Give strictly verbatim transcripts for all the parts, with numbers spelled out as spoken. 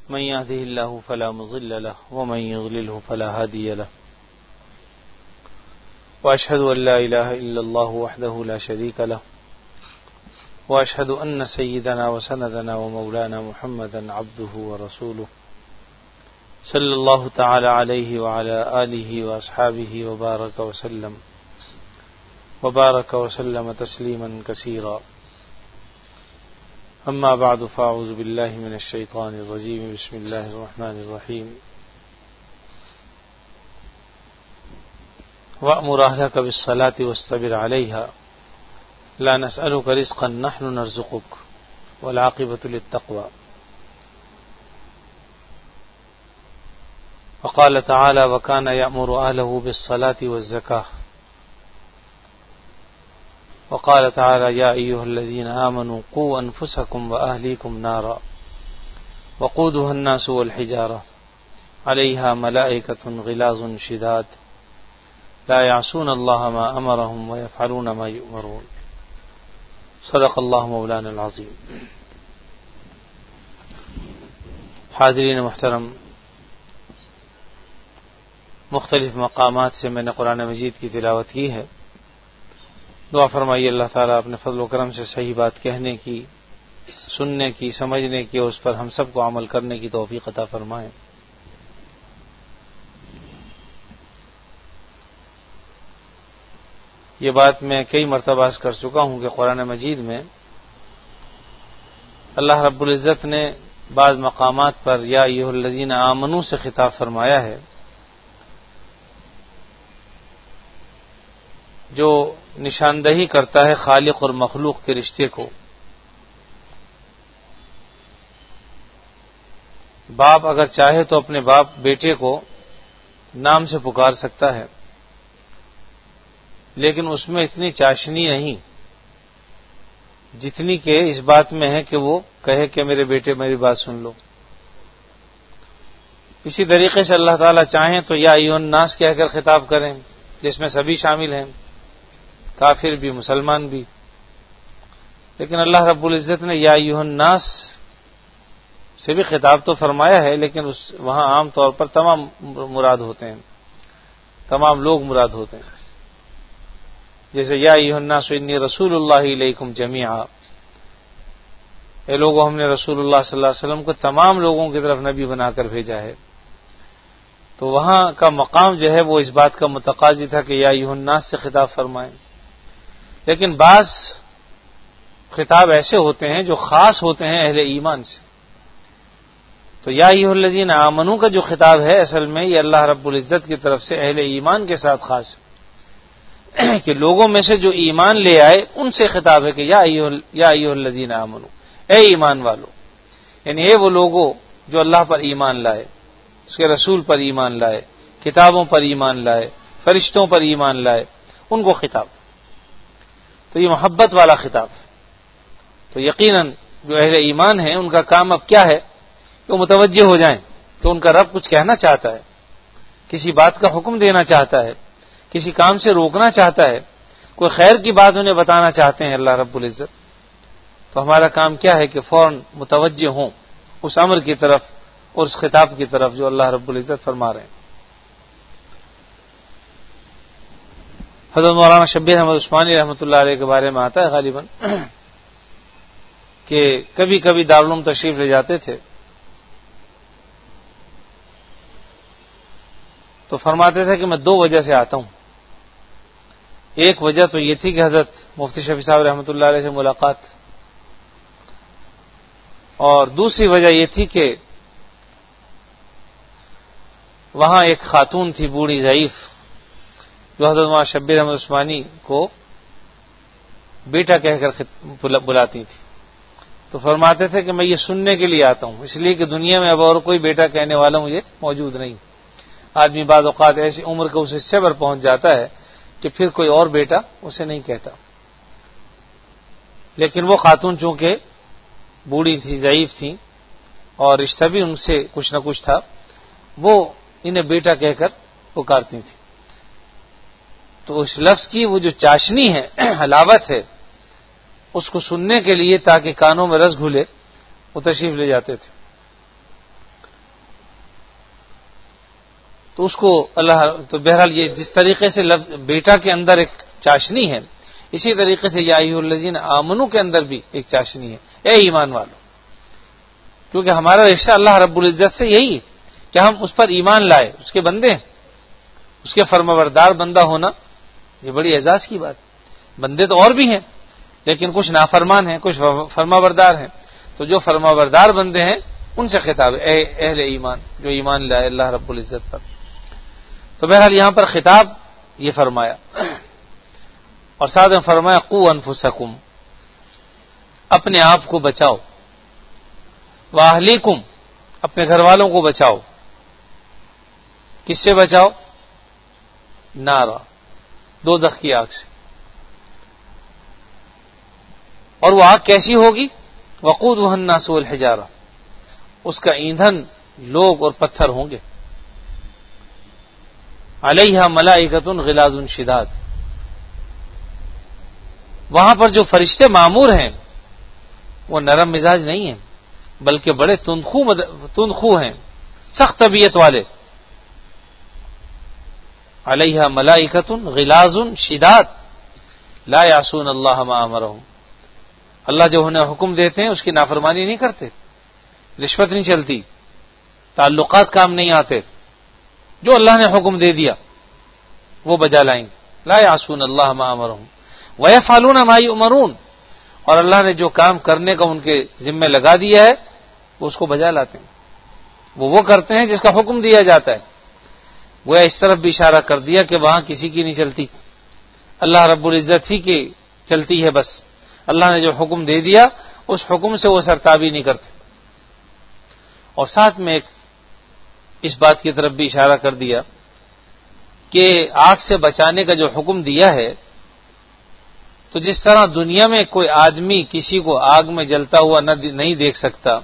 من يهده الله فلا مضل له ومن يضلله فلا هادي له وأشهد أن لا إله إلا الله وحده لا شريك له وأشهد أن سيدنا وسندنا ومولانا محمدا عبده ورسوله صلى الله تعالى عليه وعلى آله وأصحابه وبارك وسلم وبارك وسلم تسليما كثيرا. أما بعد فأعوذ بالله من الشيطان الرجيم. بسم الله الرحمن الرحيم. وأمر أهلك بالصلاة واصطبر عليها لا نسألك رزقا نحن نرزقك والعاقبة للتقوى. وقال تعالى وكان يأمر أهله بالصلاة والزكاة. وقال تعالى يا أيها الذين آمنوا قوا أنفسكم وأهليكم نارا وقودها الناس والحجارة عليها ملائكة غلاظ شداد لا يعصون الله ما أمرهم ويفعلون ما يؤمرون. صدق اللہ مولانا العظیم. حاضرین محترم، مختلف مقامات سے میں نے قرآن مجید کی تلاوت کی ہے. دعا فرمائیے اللہ تعالیٰ اپنے فضل و کرم سے صحیح بات کہنے کی، سننے کی، سمجھنے کی اور اس پر ہم سب کو عمل کرنے کی توفیق عطا فرمائیں. یہ بات میں کئی مرتبہ کر چکا ہوں کہ قرآن مجید میں اللہ رب العزت نے بعض مقامات پر یا ایھا الذین آمنوا سے خطاب فرمایا ہے، جو نشاندہی کرتا ہے خالق اور مخلوق کے رشتے کو. باپ اگر چاہے تو اپنے باپ بیٹے کو نام سے پکار سکتا ہے، لیکن اس میں اتنی چاشنی نہیں جتنی کہ اس بات میں ہے کہ وہ کہے کہ میرے بیٹے میری بات سن لو. اسی طریقے سے اللہ تعالیٰ چاہیں تو یا ایھا الناس کہہ کر خطاب کریں، جس میں سبھی شامل ہیں، کافر بھی مسلمان بھی. لیکن اللہ رب العزت نے یا ایھا الناس سے بھی خطاب تو فرمایا ہے، لیکن اس وہاں عام طور پر تمام مراد ہوتے ہیں، تمام لوگ مراد ہوتے ہیں. جیسے یا ایھا الناس انی رسول اللہ الیکم جمیعا، اے لوگوں ہم نے رسول اللہ صلی اللہ علیہ وسلم کو تمام لوگوں کی طرف نبی بنا کر بھیجا ہے. تو وہاں کا مقام جو ہے وہ اس بات کا متقاضی تھا کہ یا ایھا الناس سے خطاب فرمائیں. لیکن بعض خطاب ایسے ہوتے ہیں جو خاص ہوتے ہیں اہل ایمان سے. تو یا ایھا الذین آمنوا کا جو خطاب ہے اصل میں یہ اللہ رب العزت کی طرف سے اہل ایمان کے ساتھ خاص ہے، کہ لوگوں میں سے جو ایمان لے آئے ان سے خطاب ہے کہ یا ایھا الذین آمنوا، اے ایمان والو. یعنی اے وہ لوگوں جو اللہ پر ایمان لائے، اس کے رسول پر ایمان لائے، کتابوں پر ایمان لائے، فرشتوں پر ایمان لائے، ان کو خطاب. تو یہ محبت والا خطاب. تو یقیناً جو اہل ایمان ہیں ان کا کام اب کیا ہے کہ وہ متوجہ ہو جائیں کہ ان کا رب کچھ کہنا چاہتا ہے، کسی بات کا حکم دینا چاہتا ہے، کسی کام سے روکنا چاہتا ہے، کوئی خیر کی بات انہیں بتانا چاہتے ہیں اللہ رب العزت. تو ہمارا کام کیا ہے کہ فوراً متوجہ ہوں اس امر کی طرف اور اس خطاب کی طرف جو اللہ رب العزت فرما رہے ہیں. حضرت مولانا شبیر احمد عثمانی رحمۃ اللہ علیہ کے بارے میں آتا ہے غالباً کہ کبھی کبھی دارالعلوم تشریف لے جاتے تھے تو فرماتے تھے کہ میں دو وجہ سے آتا ہوں. ایک وجہ تو یہ تھی کہ حضرت مفتی شفیع صاحب رحمۃ اللہ علیہ سے ملاقات، اور دوسری وجہ یہ تھی کہ وہاں ایک خاتون تھی بوڑھی ضعیف جو حضرت مولانا شبیر احمد عثمانی کو بیٹا کہہ کر بلاتی تھی. تو فرماتے تھے کہ میں یہ سننے کے لیے آتا ہوں، اس لیے کہ دنیا میں اب اور کوئی بیٹا کہنے والا مجھے موجود نہیں. آدمی بعض اوقات ایسی عمر کے اس حصے پر پہنچ جاتا ہے کہ پھر کوئی اور بیٹا اسے نہیں کہتا. لیکن وہ خاتون چونکہ بوڑھی تھی، ضعیف تھی اور رشتہ بھی ان سے کچھ نہ کچھ تھا، وہ انہیں بیٹا کہہ کر پکارتی تھی. تو اس لفظ کی وہ جو چاشنی ہے، حلاوت ہے، اس کو سننے کے لیے تاکہ کانوں میں رس گھلے وہ تشریف لے جاتے تھے. تو اس کو اللہ تو بہرحال یہ جس طریقے سے بیٹا کے اندر ایک چاشنی ہے، اسی طریقے سے یا ایھا الذین آمنو کے اندر بھی ایک چاشنی ہے، اے ایمان والو، کیونکہ ہمارا رشتہ اللہ رب العزت سے یہی ہے کہ ہم اس پر ایمان لائے، اس کے بندے ہیں، اس کے فرمانبردار بندہ ہونا یہ بڑی اعزاز کی بات. بندے تو اور بھی ہیں لیکن کچھ نافرمان ہیں، کچھ فرمانبردار ہیں، تو جو فرمانبردار بندے ہیں ان سے خطاب ہے اے اہل ایمان جو ایمان لائے اللہ رب العزت پر. تو بہرحال یہاں پر خطاب یہ فرمایا، اور ساتھ میں فرمایا قوا انفسکم، اپنے آپ کو بچاؤ، واہلیکم، اپنے گھر والوں کو بچاؤ. کس سے بچاؤ؟ نارا، دوزخ کی آگ سے. اور وہ آگ کیسی ہوگی؟ وقودھا الناس والحجارہ، اس کا ایندھن لوگ اور پتھر ہوں گے. علیہا ملائکۃ غلاظ شداد، وہاں پر جو فرشتے مامور ہیں وہ نرم مزاج نہیں ہیں بلکہ بڑے تندخو مد... تندخو ہیں، سخت طبیعت والے. علیہا ملائکۃ غلاظ شداد لا یعصون اللہ ما امرہم، اللہ جو انہیں حکم دیتے ہیں اس کی نافرمانی نہیں کرتے، رشوت نہیں چلتی، تعلقات کام نہیں آتے، جو اللہ نے حکم دے دیا وہ بجا لائیں. لا یعصون اللہ ما امرہم ویفعلون ما یؤمرون، اور اللہ نے جو کام کرنے کا ان کے ذمہ لگا دیا ہے وہ اس کو بجا لاتے ہیں. وہ وہ کرتے ہیں جس کا حکم دیا جاتا ہے. وہ اس طرف بھی اشارہ کر دیا کہ وہاں کسی کی نہیں چلتی، اللہ رب العزت ہی کی چلتی ہے. بس اللہ نے جو حکم دے دیا اس حکم سے وہ سرتابی نہیں کرتے. اور ساتھ میں ایک اس بات کی طرف بھی اشارہ کر دیا کہ آگ سے بچانے کا جو حکم دیا ہے، تو جس طرح دنیا میں کوئی آدمی کسی کو آگ میں جلتا ہوا نہیں دیکھ سکتا،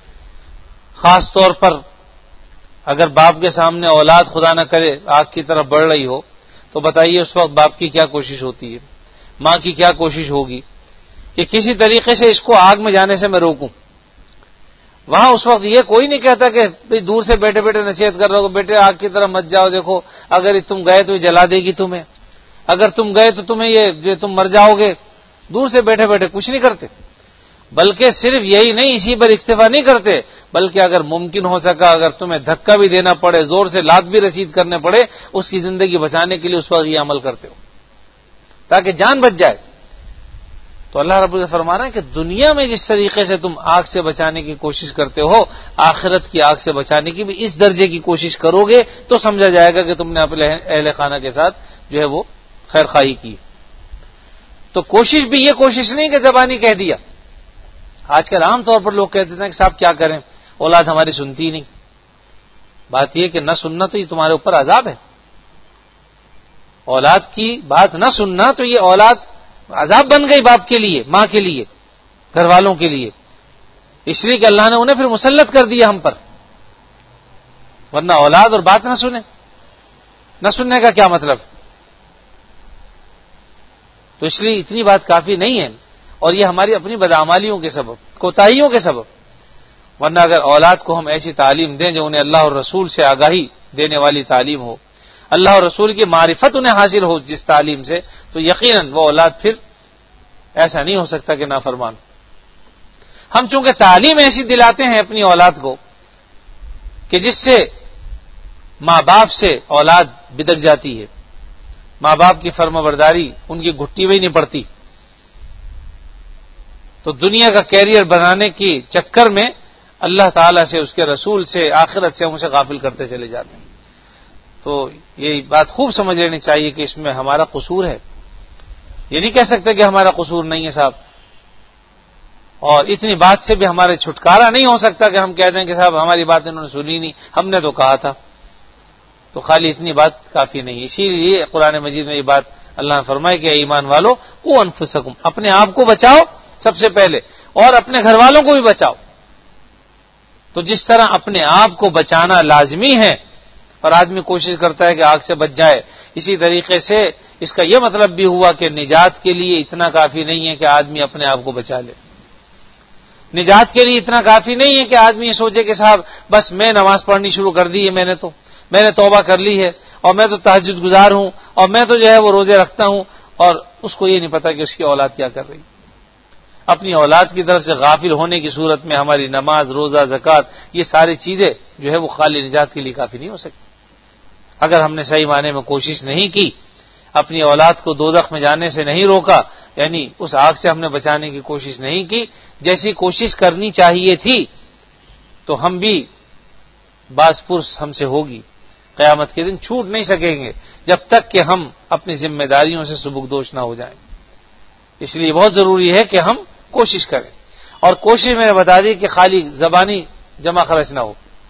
خاص طور پر اگر باپ کے سامنے اولاد خدا نہ کرے آگ کی طرف بڑھ رہی ہو تو بتائیے اس وقت باپ کی کیا کوشش ہوتی ہے، ماں کی کیا کوشش ہوگی کہ کسی طریقے سے اس کو آگ میں جانے سے میں روکوں. وہاں اس وقت یہ کوئی نہیں کہتا کہ دور سے بیٹھے بیٹھے نصیحت کر رہے ہو، بیٹے آگ کی طرف مت جاؤ، دیکھو اگر تم گئے تو یہ جلا دے گی تمہیں، اگر تم گئے تو تمہیں یہ جو تم مر جاؤ گے. دور سے بیٹھے بیٹھے کچھ نہیں کرتے، بلکہ صرف یہی نہیں اسی پر اکتفا نہیں کرتے، بلکہ اگر ممکن ہو سکا اگر تمہیں دھکا بھی دینا پڑے، زور سے لات بھی رسید کرنے پڑے، اس کی زندگی بچانے کے لیے اس وقت یہ عمل کرتے ہو تاکہ جان بچ جائے. تو اللہ رب العزت فرما رہا ہے کہ دنیا میں جس طریقے سے تم آگ سے بچانے کی کوشش کرتے ہو، آخرت کی آگ سے بچانے کی بھی اس درجے کی کوشش کرو گے تو سمجھا جائے گا کہ تم نے اپنے اہل خانہ کے ساتھ جو ہے وہ خیر خواہی کی. تو کوشش بھی یہ کوشش نہیں کہ زبانی کہہ دیا. آج کل عام طور پر لوگ کہتے ہیں کہ صاحب کیا کریں، اولاد ہماری سنتی نہیں. بات یہ کہ نہ سننا تو یہ تمہارے اوپر عذاب ہے. اولاد کی بات نہ سننا تو یہ اولاد عذاب بن گئی باپ کے لیے، ماں کے لیے، گھر والوں کے لیے، اس لیے کہ اللہ نے انہیں پھر مسلط کر دیا ہم پر. ورنہ اولاد اور بات نہ سنے، نہ سننے کا کیا مطلب؟ تو اس لیے اتنی بات کافی نہیں ہے، اور یہ ہماری اپنی بدعمالیوں کے سبب، کوتاہیوں کے سبب. ورنہ اگر اولاد کو ہم ایسی تعلیم دیں جو انہیں اللہ اور رسول سے آگاہی دینے والی تعلیم ہو، اللہ اور رسول کی معرفت انہیں حاصل ہو جس تعلیم سے، تو یقیناً وہ اولاد پھر ایسا نہیں ہو سکتا کہ نافرمان. ہم چونکہ تعلیم ایسی دلاتے ہیں اپنی اولاد کو کہ جس سے ماں باپ سے اولاد بدک جاتی ہے، ماں باپ کی فرما برداری ان کی گھٹی ہوئی نہیں پڑتی، تو دنیا کا کیریئر بنانے کی چکر میں اللہ تعالیٰ سے، اس کے رسول سے، آخرت سے ہم اسے غافل کرتے چلے جاتے ہیں. تو یہ بات خوب سمجھ لینی چاہیے کہ اس میں ہمارا قصور ہے. یہ نہیں کہہ سکتے کہ ہمارا قصور نہیں ہے صاحب، اور اتنی بات سے بھی ہمارے چھٹکارا نہیں ہو سکتا کہ ہم کہہ دیں کہ صاحب ہماری بات انہوں نے سنی نہیں، ہم نے تو کہا تھا. تو خالی اتنی بات کافی نہیں. اسی لیے قرآن مجید میں یہ بات اللہ نے فرمائی کہ ایمان والو قوا انفسکم، اپنے آپ کو بچاؤ سب سے پہلے، اور اپنے گھر والوں کو بھی بچاؤ. تو جس طرح اپنے آپ کو بچانا لازمی ہے اور آدمی کوشش کرتا ہے کہ آگ سے بچ جائے، اسی طریقے سے اس کا یہ مطلب بھی ہوا کہ نجات کے لیے اتنا کافی نہیں ہے کہ آدمی اپنے آپ کو بچا لے. نجات کے لیے اتنا کافی نہیں ہے کہ آدمی یہ سوچے کہ صاحب بس میں نماز پڑھنی شروع کر دی ہے میں نے، تو میں نے توبہ کر لی ہے اور میں تو تہجد گزار ہوں اور میں تو جو ہے وہ روزے رکھتا ہوں، اور اس کو یہ نہیں پتا کہ اس کی اولاد کیا کر رہی. اپنی اولاد کی طرف سے غافل ہونے کی صورت میں ہماری نماز، روزہ، زکوٰۃ، یہ ساری چیزیں جو ہے وہ خالی نجات کے لیے کافی نہیں ہو سکتی. اگر ہم نے صحیح معنی میں کوشش نہیں کی، اپنی اولاد کو دوزخ میں جانے سے نہیں روکا، یعنی اس آگ سے ہم نے بچانے کی کوشش نہیں کی جیسی کوشش کرنی چاہیے تھی، تو ہم بھی باز پرس ہم سے ہوگی. قیامت کے دن چھوٹ نہیں سکیں گے جب تک کہ ہم اپنی ذمہ داریوں سے سبکدوش نہ ہو جائیں. اس لیے بہت ضروری ہے کہ ہم کوشش کریں، اور کوشش میں نے بتا دی کہ خالی زبانی جمع خرچ نہ ہو،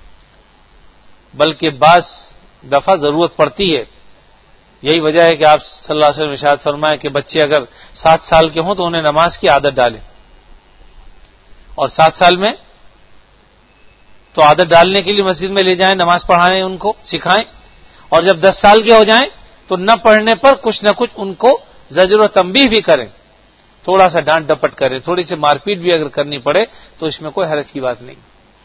بلکہ بعض دفعہ ضرورت پڑتی ہے. یہی وجہ ہے کہ آپ صلی اللہ علیہ وسلم ارشاد فرمائے کہ بچے اگر سات سال کے ہوں تو انہیں نماز کی عادت ڈالیں، اور سات سال میں تو عادت ڈالنے کے لیے مسجد میں لے جائیں، نماز پڑھائیں، ان کو سکھائیں، اور جب دس سال کے ہو جائیں تو نہ پڑھنے پر کچھ نہ کچھ ان کو زجر و تنبیہ بھی کریں، تھوڑا سا ڈانٹ ڈپٹ کریں، تھوڑی سی مار پیٹ بھی اگر کرنی پڑے تو اس میں کوئی حرج کی بات نہیں،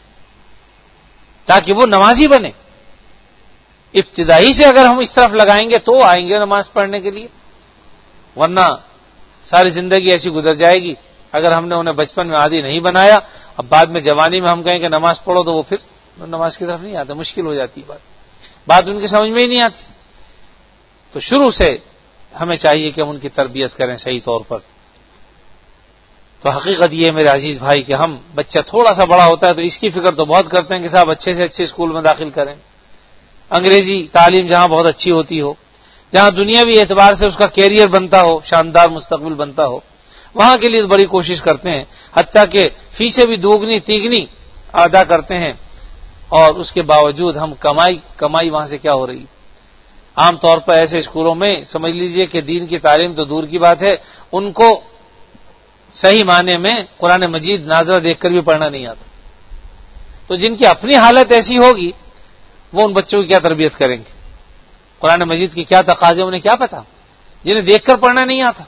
تاکہ وہ نمازی بنے. ابتدائی سے اگر ہم اس طرف لگائیں گے تو آئیں گے نماز پڑھنے کے لیے، ورنہ ساری زندگی ایسی گزر جائے گی. اگر ہم نے انہیں بچپن میں عادی نہیں بنایا، اب بعد میں جوانی میں ہم کہیں کہ نماز پڑھو تو وہ پھر نماز کی طرف نہیں آتے، مشکل ہو جاتی ہے بات، بات ان کی سمجھ میں ہی نہیں آتی. تو شروع سے ہمیں چاہیے کہ ہم ان کی تربیت کریں صحیح طور پر. تو حقیقت یہ ہے میرے عزیز بھائی کہ ہم بچہ تھوڑا سا بڑا ہوتا ہے تو اس کی فکر تو بہت کرتے ہیں کہ صاحب اچھے سے اچھے اسکول میں داخل کریں، انگریزی تعلیم جہاں بہت اچھی ہوتی ہو، جہاں دنیاوی اعتبار سے اس کا کیریئر بنتا ہو، شاندار مستقبل بنتا ہو، وہاں کے لیے بڑی کوشش کرتے ہیں، حتیٰ کہ فیسیں بھی دوگنی تیگنی ادا کرتے ہیں، اور اس کے باوجود ہم کمائی کمائی وہاں سے کیا ہو رہی. عام طور پر ایسے اسکولوں میں سمجھ لیجئے کہ دین کی تعلیم تو دور کی بات ہے، ان کو صحیح معنی میں قرآن مجید ناظرہ دیکھ کر بھی پڑھنا نہیں آتا. تو جن کی اپنی حالت ایسی ہوگی وہ ان بچوں کی کیا تربیت کریں گے؟ قرآن مجید کی کیا تقاضے انہیں کیا پتا، جنہیں دیکھ کر پڑھنا نہیں آتا.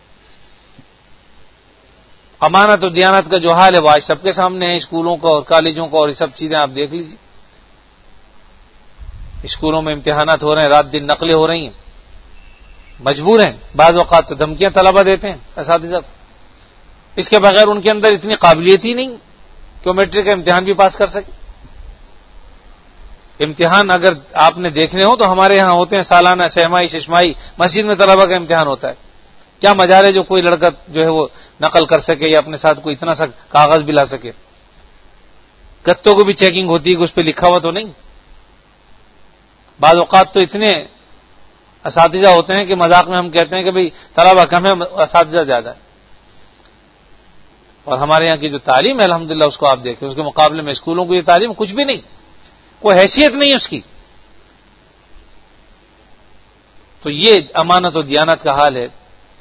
امانت و دیانت کا جو حال ہے وہ آج سب کے سامنے ہے، اسکولوں کا اور کالجوں کا، اور یہ سب چیزیں آپ دیکھ لیجیے. اسکولوں میں امتحانات ہو رہے ہیں، رات دن نقلیں ہو رہی ہیں، مجبور ہیں، بعض اوقات تو دھمکیاں طلبہ دیتے ہیں اساتذہ. اس کے بغیر ان کے اندر اتنی قابلیت ہی نہیں کہ وہ میٹرک کا امتحان بھی پاس کر سکے. امتحان اگر آپ نے دیکھنے ہو تو ہمارے یہاں ہوتے ہیں سالانہ، سہمائی، ششمائی، مسجد میں طلبہ کا امتحان ہوتا ہے. کیا مجال ہے جو کوئی لڑکا جو ہے وہ نقل کر سکے یا اپنے ساتھ کوئی اتنا سا کاغذ بھی لا سکے. گتوں کو بھی چیکنگ ہوتی ہے کہ اس پہ لکھا ہوا تو نہیں. بعض اوقات تو اتنے اساتذہ ہوتے ہیں کہ مذاق میں ہم کہتے ہیں کہ بھئی طلبہ کم ہے، اساتذہ زیادہ ہے. اور ہمارے یہاں کی جو تعلیم ہے الحمدللہ اس کو آپ دیکھیں، اس کے مقابلے میں اسکولوں کی یہ تعلیم کچھ بھی نہیں، کوئی حیثیت نہیں اس کی. تو یہ امانت و دیانت کا حال ہے.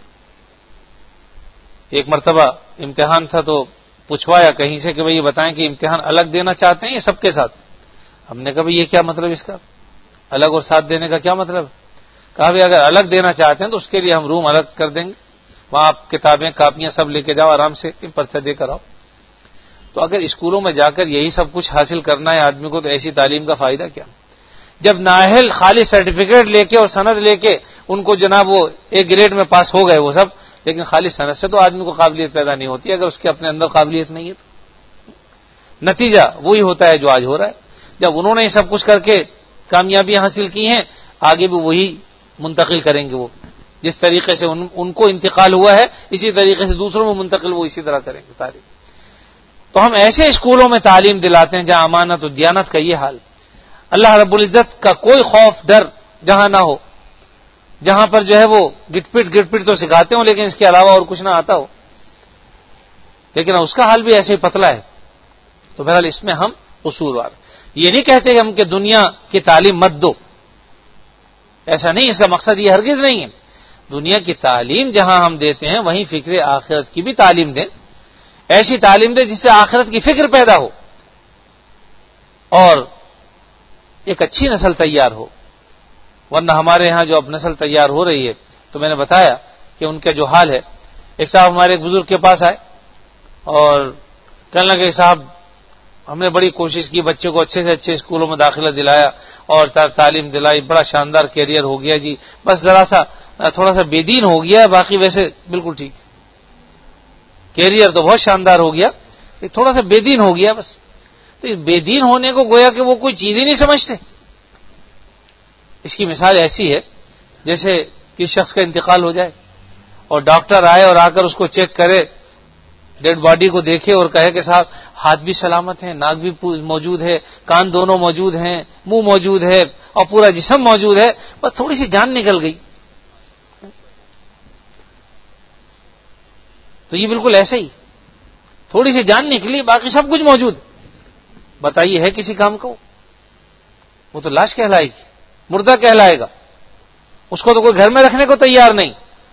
ایک مرتبہ امتحان تھا تو پوچھوایا کہیں سے کہ بھئی یہ بتائیں کہ امتحان الگ دینا چاہتے ہیں یا سب کے ساتھ؟ ہم نے کہا بھئی یہ کیا مطلب اس کا، الگ اور ساتھ دینے کا کیا مطلب؟ کہا بھئی اگر الگ دینا چاہتے ہیں تو اس کے لیے ہم روم الگ کر دیں گے، وہاں آپ کتابیں کاپیاں سب لے کے جاؤ، آرام سے پرچہ دے کر آؤ. تو اگر اسکولوں میں جا کر یہی سب کچھ حاصل کرنا ہے آدمی کو تو ایسی تعلیم کا فائدہ کیا؟ جب نااہل خالی سرٹیفکیٹ لے کے اور سند لے کے ان کو جناب وہ ایک گریڈ میں پاس ہو گئے وہ سب، لیکن خالی سند سے تو آدمی کو قابلیت پیدا نہیں ہوتی اگر اس کے اپنے اندر قابلیت نہیں ہے. تو نتیجہ وہی ہوتا ہے جو آج ہو رہا ہے. جب انہوں نے یہ سب کچھ کر کے کامیابی حاصل کی ہیں، آگے بھی وہی منتقل کریں گے. وہ جس طریقے سے ان, ان کو انتقال ہوا ہے اسی طریقے سے دوسروں میں منتقل وہ اسی طرح کریں گے تعلیم. تو ہم ایسے اسکولوں میں تعلیم دلاتے ہیں جہاں امانت و دیانت کا یہ حال، اللہ رب العزت کا کوئی خوف ڈر جہاں نہ ہو، جہاں پر جو ہے وہ گٹ پٹ گٹ پٹ تو سکھاتے ہوں لیکن اس کے علاوہ اور کچھ نہ آتا ہو، لیکن اس کا حال بھی ایسے ہی پتلا ہے. تو بہرحال اس میں ہم قصوروار. یہ نہیں کہتے کہ ہم کہ دنیا کی تعلیم مت دو، ایسا نہیں، اس کا مقصد یہ ہرگز نہیں ہے. دنیا کی تعلیم جہاں ہم دیتے ہیں وہیں فکر آخرت کی بھی تعلیم دیں، ایسی تعلیم دیں جس سے آخرت کی فکر پیدا ہو اور ایک اچھی نسل تیار ہو. ورنہ ہمارے ہاں جو اب نسل تیار ہو رہی ہے تو میں نے بتایا کہ ان کا جو حال ہے. ایک صاحب ہمارے ایک بزرگ کے پاس آئے اور کہنے لگے صاحب ہم نے بڑی کوشش کی، بچے کو اچھے سے اچھے اسکولوں میں داخلہ دلایا اور تعلیم دلائی، بڑا شاندار کیریئر ہو گیا جی، بس ذرا سا تھوڑا سا بے دین ہو گیا، باقی ویسے بالکل ٹھیک، کیریئر تو بہت شاندار ہو گیا، تھوڑا سا بے دین ہو گیا بس. تو اس بے دین ہونے کو گویا کہ وہ کوئی چیز ہی نہیں سمجھتے. اس کی مثال ایسی ہے جیسے کسی شخص کا انتقال ہو جائے اور ڈاکٹر آئے اور آ کر اس کو چیک کرے، ڈیڈ باڈی کو دیکھے اور کہے کہ صاحب ہاتھ بھی سلامت ہیں، ناک بھی موجود ہے، کان دونوں موجود ہیں، منہ موجود ہے اور پورا جسم موجود ہے، بس تھوڑی سی جان نکل گئی. تو یہ بالکل ایسے ہی، تھوڑی سی جان نکلی، باقی سب کچھ موجود. بتائیے ہے کسی کام کو؟ وہ تو لاش کہلائے گی، مردہ کہلائے گا، اس کو تو کوئی گھر میں رکھنے کو تیار نہیں.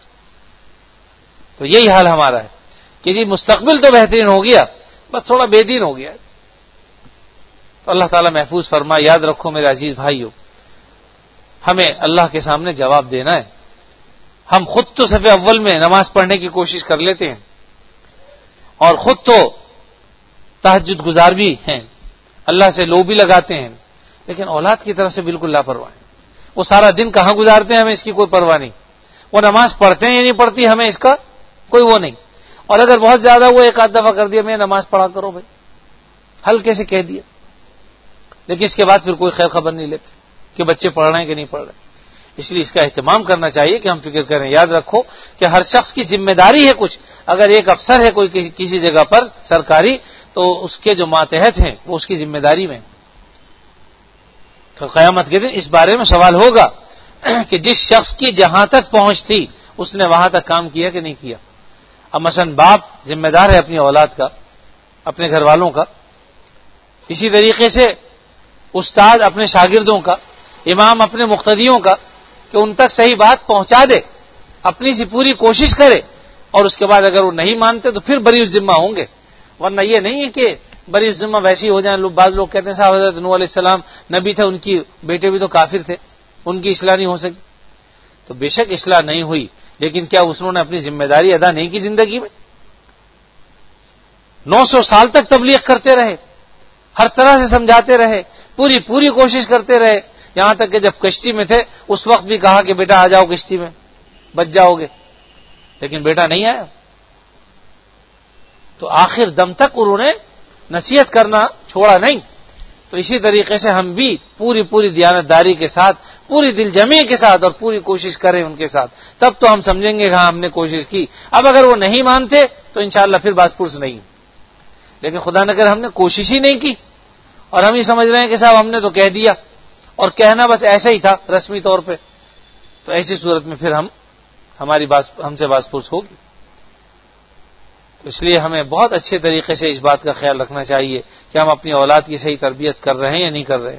تو یہی حال ہمارا ہے کہ جی مستقبل تو بہترین ہو گیا، بس تھوڑا بے دین ہو گیا. تو اللہ تعالیٰ محفوظ فرمائے. یاد رکھو میرے عزیز بھائیوں، ہمیں اللہ کے سامنے جواب دینا ہے. ہم خود تو صف اول میں نماز پڑھنے کی کوشش کر لیتے ہیں اور خود تو تہجد گزار بھی ہیں، اللہ سے لو بھی لگاتے ہیں، لیکن اولاد کی طرف سے بالکل لاپرواہ ہیں. وہ سارا دن کہاں گزارتے ہیں ہمیں اس کی کوئی پرواہ نہیں. وہ نماز پڑھتے ہیں یا نہیں پڑھتی ہمیں اس کا کوئی وہ نہیں. اور اگر بہت زیادہ وہ ایک آدھ دفعہ کر دیا میں نماز پڑھا کرو بھائی، ہلکے سے کہہ دیا، لیکن اس کے بعد پھر کوئی خیر خبر نہیں لیتے کہ بچے پڑھ رہے ہیں کہ نہیں پڑھ رہے. اس لیے اس کا اہتمام کرنا چاہیے کہ ہم فکر کریں. یاد رکھو کہ ہر شخص کی ذمہ داری ہے کچھ. اگر ایک افسر ہے کوئی کسی جگہ پر سرکاری، تو اس کے جو ماتحت ہیں وہ اس کی ذمہ داری میں. تو قیامت کے دن اس بارے میں سوال ہوگا کہ جس شخص کی جہاں تک پہنچ تھی اس نے وہاں تک کام کیا کہ نہیں کیا. اب مثلا باپ ذمہ دار ہے اپنی اولاد کا، اپنے گھر والوں کا. اسی طریقے سے استاد اپنے شاگردوں کا، امام اپنے مقتدیوں کا، کہ ان تک صحیح بات پہنچا دے، اپنی سی پوری کوشش کرے، اور اس کے بعد اگر وہ نہیں مانتے تو پھر بری ذمہ ہوں گے. ورنہ یہ نہیں ہے کہ بری ذمہ ویسی ہو جائیں. بعض لوگ کہتے ہیں صاحب حضرت نوح علیہ السلام نبی تھے، ان کی بیٹے بھی تو کافر تھے، ان کی اصلاح نہیں ہو سکی. تو بے شک اصلاح نہیں ہوئی، لیکن کیا انہوں نے اپنی ذمہ داری ادا نہیں کی زندگی میں؟ نو سو سال تک تبلیغ کرتے رہے، ہر طرح سے سمجھاتے رہے، پوری پوری کوشش کرتے رہے، یہاں تک کہ جب کشتی میں تھے اس وقت بھی کہا کہ بیٹا آ جاؤ کشتی میں، بچ جاؤ گے، لیکن بیٹا نہیں آیا. تو آخر دم تک انہوں نے نصیحت کرنا چھوڑا نہیں. تو اسی طریقے سے ہم بھی پوری پوری دیانتداری کے ساتھ، پوری دل جمی کے ساتھ اور پوری کوشش کریں ان کے ساتھ، تب تو ہم سمجھیں گے کہ ہاں ہم نے کوشش کی. اب اگر وہ نہیں مانتے تو انشاءاللہ پھر باس پرس نہیں. لیکن خدا نہ کرے ہم نے کوشش ہی نہیں کی اور ہم ہی سمجھ رہے ہیں کہ صاحب ہم نے تو کہہ دیا، اور کہنا بس ایسا ہی تھا رسمی طور پہ، تو ایسی صورت میں پھر ہم ہماری باس ہم سے باس پرس ہوگی. تو اس لیے ہمیں بہت اچھے طریقے سے اس بات کا خیال رکھنا چاہیے کہ ہم اپنی اولاد کی صحیح تربیت کر رہے ہیں یا نہیں کر رہے.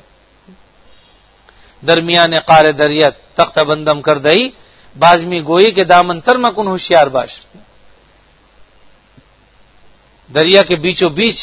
درمیان قار دریت تخت بندم کر دئی، بازمی گوئی کے دامن تر مکن ہوشیار باش. دریا کے بیچوں بیچ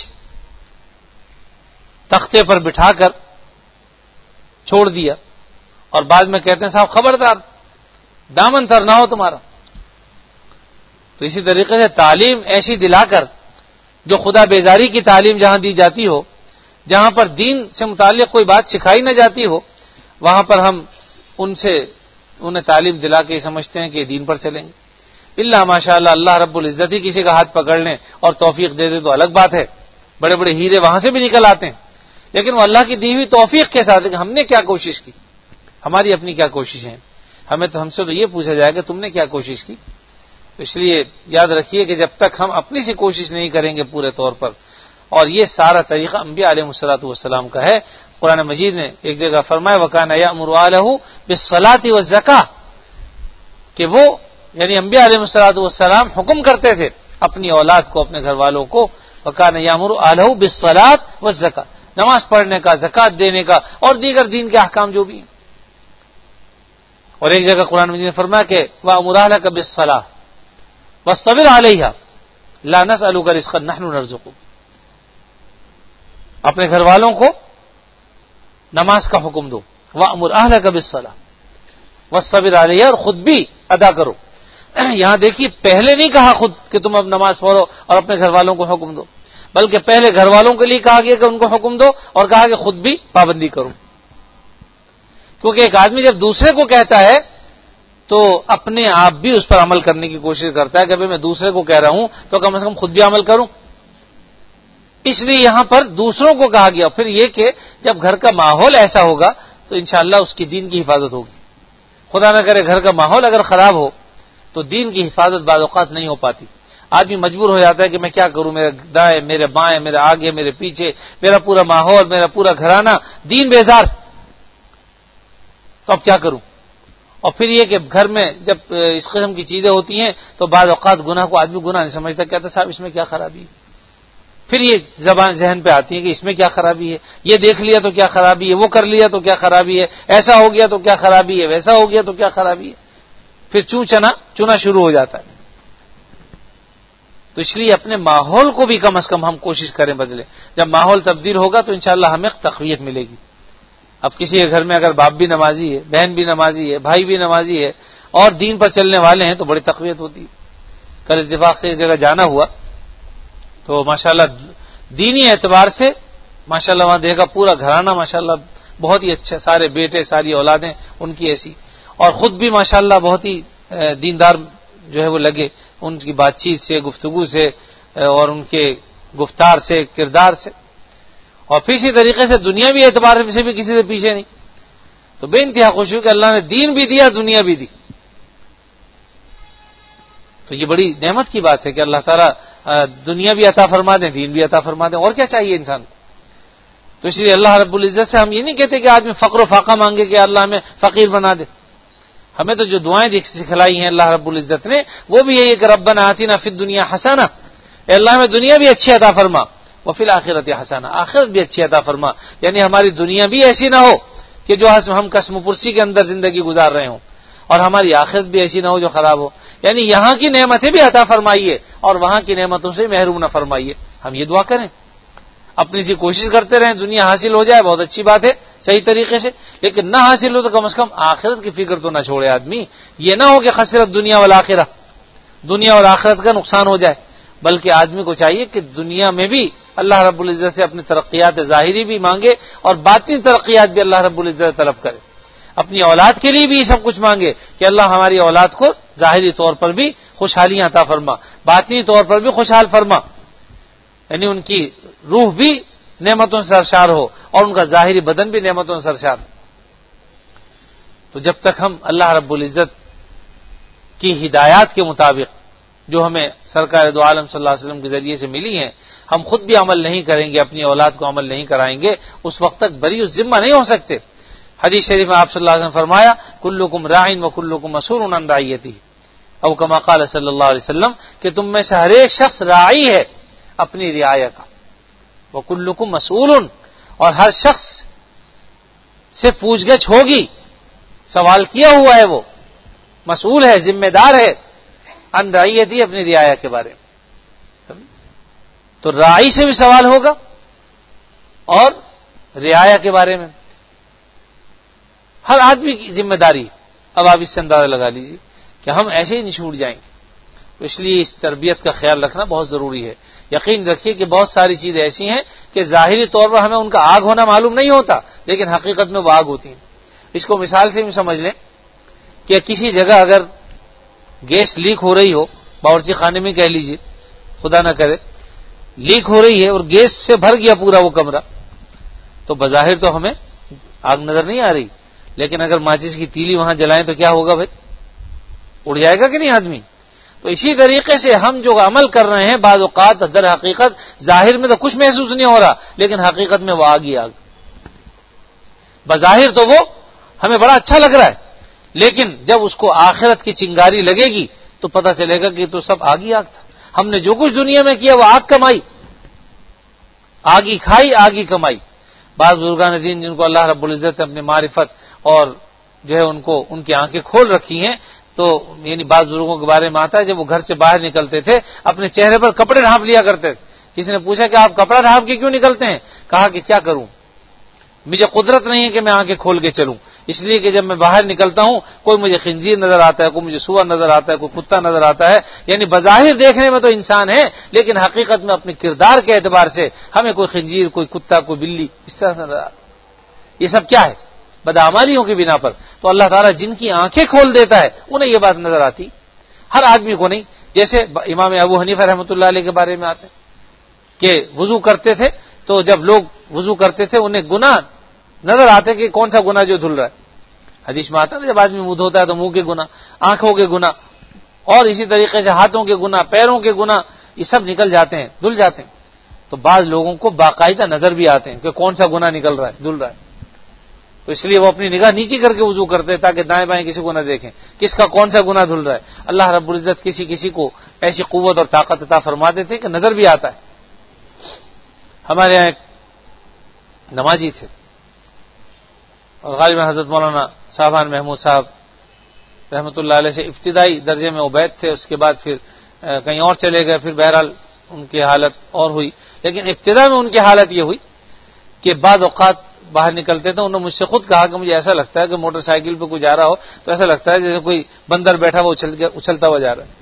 تختے پر بٹھا کر چھوڑ دیا اور بعد میں کہتے ہیں صاحب خبردار دامن تر نہ ہو تمہارا. تو اسی طریقے سے تعلیم ایسی دلا کر، جو خدا بیزاری کی تعلیم جہاں دی جاتی ہو، جہاں پر دین سے متعلق کوئی بات سکھائی نہ جاتی ہو، وہاں پر ہم ان سے انہیں تعلیم دلا کے سمجھتے ہیں کہ دین پر چلیں گے. اللہ ماشاء اللہ اللہ رب العزت ہی کسی کا ہاتھ پکڑ لیں اور توفیق دے دے تو الگ بات ہے، بڑے بڑے ہیرے وہاں سے بھی نکل آتے ہیں، لیکن وہ اللہ کی دی ہوئی توفیق کے ساتھ. لیکن ہم نے کیا کوشش کی، ہماری اپنی کیا کوششیں ہیں. ہمیں تو ہم سے تو یہ پوچھا جائے کہ تم نے کیا کوشش کی. اس لیے یاد رکھیے کہ جب تک ہم اپنی سی کوشش نہیں کریں گے پورے طور پر، اور یہ سارا طریقہ انبیاء علیہ الصلوۃ والسلام کا ہے. قرآن مجید نے ایک جگہ فرمایا وَكَانَ يَأْمُرُ أَهْلَهُ بِالصَّلَاةِ وَالزَّكَاةِ، کہ وہ یعنی انبیاء علیہ الصلوۃ والسلام حکم کرتے تھے اپنی اولاد کو، اپنے گھر والوں کو، وَكَانَ يَأْمُرُ أَهْلَهُ بِالصَّلَاةِ وَالزَّكَاةِ، نماز پڑھنے کا، زکات دینے کا اور دیگر دین کے احکام جو بھی ہیں. اور ایک جگہ قرآن مجید نے فرمایا کہ وَأْمُرْ أَهْلَكَ بِالصَّلَاةِ وَاصْطَبِرْ عَلَيْهَا لَا نَسْأَلُكَ رِزْقًا نَحْنُ نَرْزُقُكَ، اپنے گھر والوں کو نماز کا حکم دو. وَأْمُرْ أَهْلَكَ بِالصَّلَاةِ وَاصْطَبِرْ عَلَيْهَا، اور خود بھی ادا کرو. یہاں دیکھیے پہلے نہیں کہا خود کہ تم اب نماز پڑھو اور اپنے گھر والوں کو حکم دو، بلکہ پہلے گھر والوں کے لیے کہا گیا کہ ان کو حکم دو اور کہا کہ خود بھی پابندی کرو. کیونکہ ایک آدمی جب دوسرے کو کہتا ہے تو اپنے آپ بھی اس پر عمل کرنے کی کوشش کرتا ہے کہ میں دوسرے کو کہہ رہا ہوں تو کم از کم خود بھی عمل کروں. اس لیے یہاں پر دوسروں کو کہا گیا. پھر یہ کہ جب گھر کا ماحول ایسا ہوگا تو انشاءاللہ اس کی دین کی حفاظت ہوگی. خدا نہ کرے گھر کا ماحول اگر خراب ہو تو دین کی حفاظت بعض اوقات نہیں ہو پاتی. آدمی مجبور ہو جاتا ہے کہ میں کیا کروں، میرے دائیں میرے بائیں میرے آگے میرے پیچھے میرا پورا ماحول میرا پورا گھرانہ دین بیزار، تو اب کیا کروں. اور پھر یہ کہ گھر میں جب اس قسم کی چیزیں ہوتی ہیں تو بعض اوقات گناہ کو آدمی گناہ نہیں سمجھتا، کہتا صاحب اس میں کیا خرابی ہے. پھر یہ زبان ذہن پہ آتی ہے کہ اس میں کیا خرابی ہے، یہ دیکھ لیا تو کیا خرابی ہے، وہ کر لیا تو کیا خرابی ہے، ایسا ہو گیا تو کیا خرابی ہے، ویسا ہو گیا تو کیا خرابی ہے. پھر چوں چنا چنا شروع ہو جاتا ہے. تو اس لیے اپنے ماحول کو بھی کم از کم ہم کوشش کریں بدلے. جب ماحول تبدیل ہوگا تو انشاءاللہ ہمیں تقویت ملے گی. اب کسی کے گھر میں اگر باپ بھی نمازی ہے، بہن بھی نمازی ہے، بھائی بھی نمازی ہے اور دین پر چلنے والے ہیں تو بڑی تقویت ہوتی ہے. کل اتفاق سے ایک جگہ جانا ہوا تو ماشاءاللہ دینی اعتبار سے ماشاءاللہ وہاں دیکھا پورا گھرانہ ماشاءاللہ بہت ہی اچھا، سارے بیٹے ساری اولادیں ان کی ایسی، اور خود بھی ماشاءاللہ بہت ہی دیندار جو ہے وہ لگے ان کی بات چیت سے، گفتگو سے اور ان کے گفتار سے، کردار سے. اور پھر اسی طریقے سے دنیاوی اعتبار سے بھی کسی سے پیچھے نہیں. تو بے انتہا خوشی ہو کہ اللہ نے دین بھی دیا دنیا بھی دی. تو یہ بڑی نعمت کی بات ہے کہ اللہ تعالیٰ دنیا بھی عطا فرما دیں، دین بھی عطا فرما دیں. اور کیا چاہیے انسان کو. تو اس لیے اللہ رب العزت سے ہم یہ نہیں کہتے کہ آدمی فقر و فاقہ مانگے کہ اللہ ہمیں فقیر بنا دے. ہمیں تو جو دعائیں سکھلائی ہیں اللہ رب العزت نے وہ بھی یہی ہے کہ ربنا آتنا فی الدنیا حسنہ، اے اللہ ہمیں دنیا بھی اچھی عطا فرما، وفی الآخرۃ حسنہ، آخرت بھی اچھی عطا فرما. یعنی ہماری دنیا بھی ایسی نہ ہو کہ جو ہم قسم پرسی کے اندر زندگی گزار رہے ہوں، اور ہماری آخرت بھی ایسی نہ ہو جو خراب ہو. یعنی یہاں کی نعمتیں بھی عطا فرمائیے اور وہاں کی نعمتوں سے محروم نہ فرمائیے. ہم یہ دعا کریں، اپنی سی کوشش کرتے رہیں، دنیا حاصل ہو جائے بہت اچھی بات ہے صحیح طریقے سے، لیکن نہ حاصل ہو تو کم از کم آخرت کی فکر تو نہ چھوڑے آدمی. یہ نہ ہو کہ خسرت دنیا والآخرہ، دنیا اور آخرت کا نقصان ہو جائے. بلکہ آدمی کو چاہیے کہ دنیا میں بھی اللہ رب العزت سے اپنی ترقیات ظاہری بھی مانگے اور باطنی ترقیات بھی اللہ رب العزت طلب کرے. اپنی اولاد کے لیے بھی سب کچھ مانگے کہ اللہ ہماری اولاد کو ظاہری طور پر بھی خوشحالیاں عطا فرما، باطنی طور پر بھی خوشحال فرما. یعنی ان کی روح بھی نعمتوں سے سرشار ہو اور ان کا ظاہری بدن بھی نعمتوں سے سرشار ہو. تو جب تک ہم اللہ رب العزت کی ہدایات کے مطابق جو ہمیں سرکار دو عالم صلی اللہ علیہ وسلم کے ذریعے سے ملی ہیں ہم خود بھی عمل نہیں کریں گے، اپنی اولاد کو عمل نہیں کرائیں گے، اس وقت تک بری ذمہ نہیں ہو سکتے. حدیث شریف میں آپ صلی اللہ علیہ وسلم نے فرمایا کلکم راعٍ وکلکم مسئول عن رعیتہ، او کما قال صلی اللہ علیہ وسلم کہ تم میں سے ہر ایک شخص راعی ہے اپنی رعایا کا، وکلکم مسئول، اور ہر شخص سے پوچھ گچھ ہوگی، سوال کیا ہوا ہے، وہ مسئول ہے، ذمہ دار ہے، ان رعیتی اپنی رعایا کے بارے میں. تو راعی سے بھی سوال ہوگا اور رعایا کے بارے میں ہر آدمی کی ذمہ داری. اب آپ اس سے اندازہ لگا لیجیے کہ ہم ایسے ہی نہیں چھوٹ جائیں گے. تو اس لیے اس تربیت کا خیال رکھنا بہت ضروری ہے. یقین رکھیے کہ بہت ساری چیزیں ایسی ہیں کہ ظاہری طور پر ہمیں ان کا آگ ہونا معلوم نہیں ہوتا، لیکن حقیقت میں وہ آگ ہوتی ہیں. اس کو مثال سے بھی سمجھ لیں کہ کسی جگہ اگر گیس لیک ہو رہی ہو، باورچی خانے میں کہہ لیجیے، خدا نہ کرے لیک ہو رہی ہے اور گیس سے بھر گیا پورا وہ کمرہ، تو بظاہر تو ہمیں آگ نظر نہیں آ رہی، لیکن اگر ماچس کی تیلی وہاں جلائیں تو کیا ہوگا بھائی؟ اڑ جائے گا کہ نہیں آدمی؟ تو اسی طریقے سے ہم جو عمل کر رہے ہیں بعض اوقات در حقیقت ظاہر میں تو کچھ محسوس نہیں ہو رہا، لیکن حقیقت میں وہ آگ ہی آگ. بظاہر تو وہ ہمیں بڑا اچھا لگ رہا ہے، لیکن جب اس کو آخرت کی چنگاری لگے گی تو پتہ چلے گا کہ تو سب آگ ہی آگ تھا. ہم نے جو کچھ دنیا میں کیا وہ آگ کمائی، آگ ہی کھائی، آگ ہی کمائی. بعض بزرگان دین جن کو اللہ رب العزت نے اپنی معرفت اور جو ہے ان کو ان کی آنکھیں کھول رکھی ہیں، تو یعنی بعض بزرگوں کے بارے میں آتا ہے جب وہ گھر سے باہر نکلتے تھے اپنے چہرے پر کپڑے ڈھانپ لیا کرتے تھے. کسی نے پوچھا کہ آپ کپڑا ڈھانپ کے کیوں نکلتے ہیں؟ کہا کہ کیا کروں، مجھے قدرت نہیں ہے کہ میں آنکھیں کھول کے چلوں، اس لیے کہ جب میں باہر نکلتا ہوں کوئی مجھے خنزیر نظر آتا ہے، کوئی مجھے سور نظر آتا ہے، کوئی کتا نظر آتا ہے، یعنی بظاہر دیکھنے میں تو انسان ہے لیکن حقیقت میں اپنے کردار کے اعتبار سے ہمیں کوئی خنزیر، کوئی کتا، کوئی بلی اس طرح نظر آتا ہے۔ یہ سب کیا ہے؟ بدعمالیوں کی بنا پر۔ تو اللہ تعالیٰ جن کی آنکھیں کھول دیتا ہے انہیں یہ بات نظر آتی، ہر آدمی کو نہیں۔ جیسے امام ابو حنیفہ رحمۃ اللہ علیہ کے بارے میں آتے ہیں کہ وضو کرتے تھے تو جب لوگ وضو کرتے تھے انہیں گناہ نظر آتے کہ کون سا گناہ جو دھل رہا ہے۔ حدیث میں آتا ہے جب آدمی منہ دھوتا ہے تو منہ کے گناہ، آنکھوں کے گناہ، اور اسی طریقے سے ہاتھوں کے گناہ، پیروں کے گناہ، یہ سب نکل جاتے ہیں، دھل جاتے ہیں۔ تو بعض لوگوں کو باقاعدہ نظر بھی آتے ہیں کہ کون سا گناہ نکل رہا ہے، دھل رہا ہے، تو اس لیے وہ اپنی نگاہ نیچی کر کے وضو کرتے ہیں تاکہ دائیں بائیں کسی کو نہ دیکھیں کس کا کون سا گناہ دھل رہا ہے۔ اللہ رب العزت کسی کسی کو ایسی قوت اور طاقت عطا فرما دیتے کہ نظر بھی آتا ہے۔ ہمارے یہاں ایک نمازی تھے اور غالباً حضرت مولانا صاحبان محمود صاحب رحمۃ اللہ علیہ سے ابتدائی درجے میں عبید تھے، اس کے بعد پھر کہیں اور چلے گئے، پھر بہرحال ان کی حالت اور ہوئی، لیکن ابتدا میں ان کی حالت یہ ہوئی کہ بعض اوقات باہر نکلتے تھے، انہوں نے مجھ سے خود کہا کہ مجھے ایسا لگتا ہے کہ موٹر سائیکل پہ کوئی جا رہا ہو تو ایسا لگتا ہے جیسے کوئی بندر بیٹھا ہوا اچھل اچھلتا ہوا جا رہا ہے۔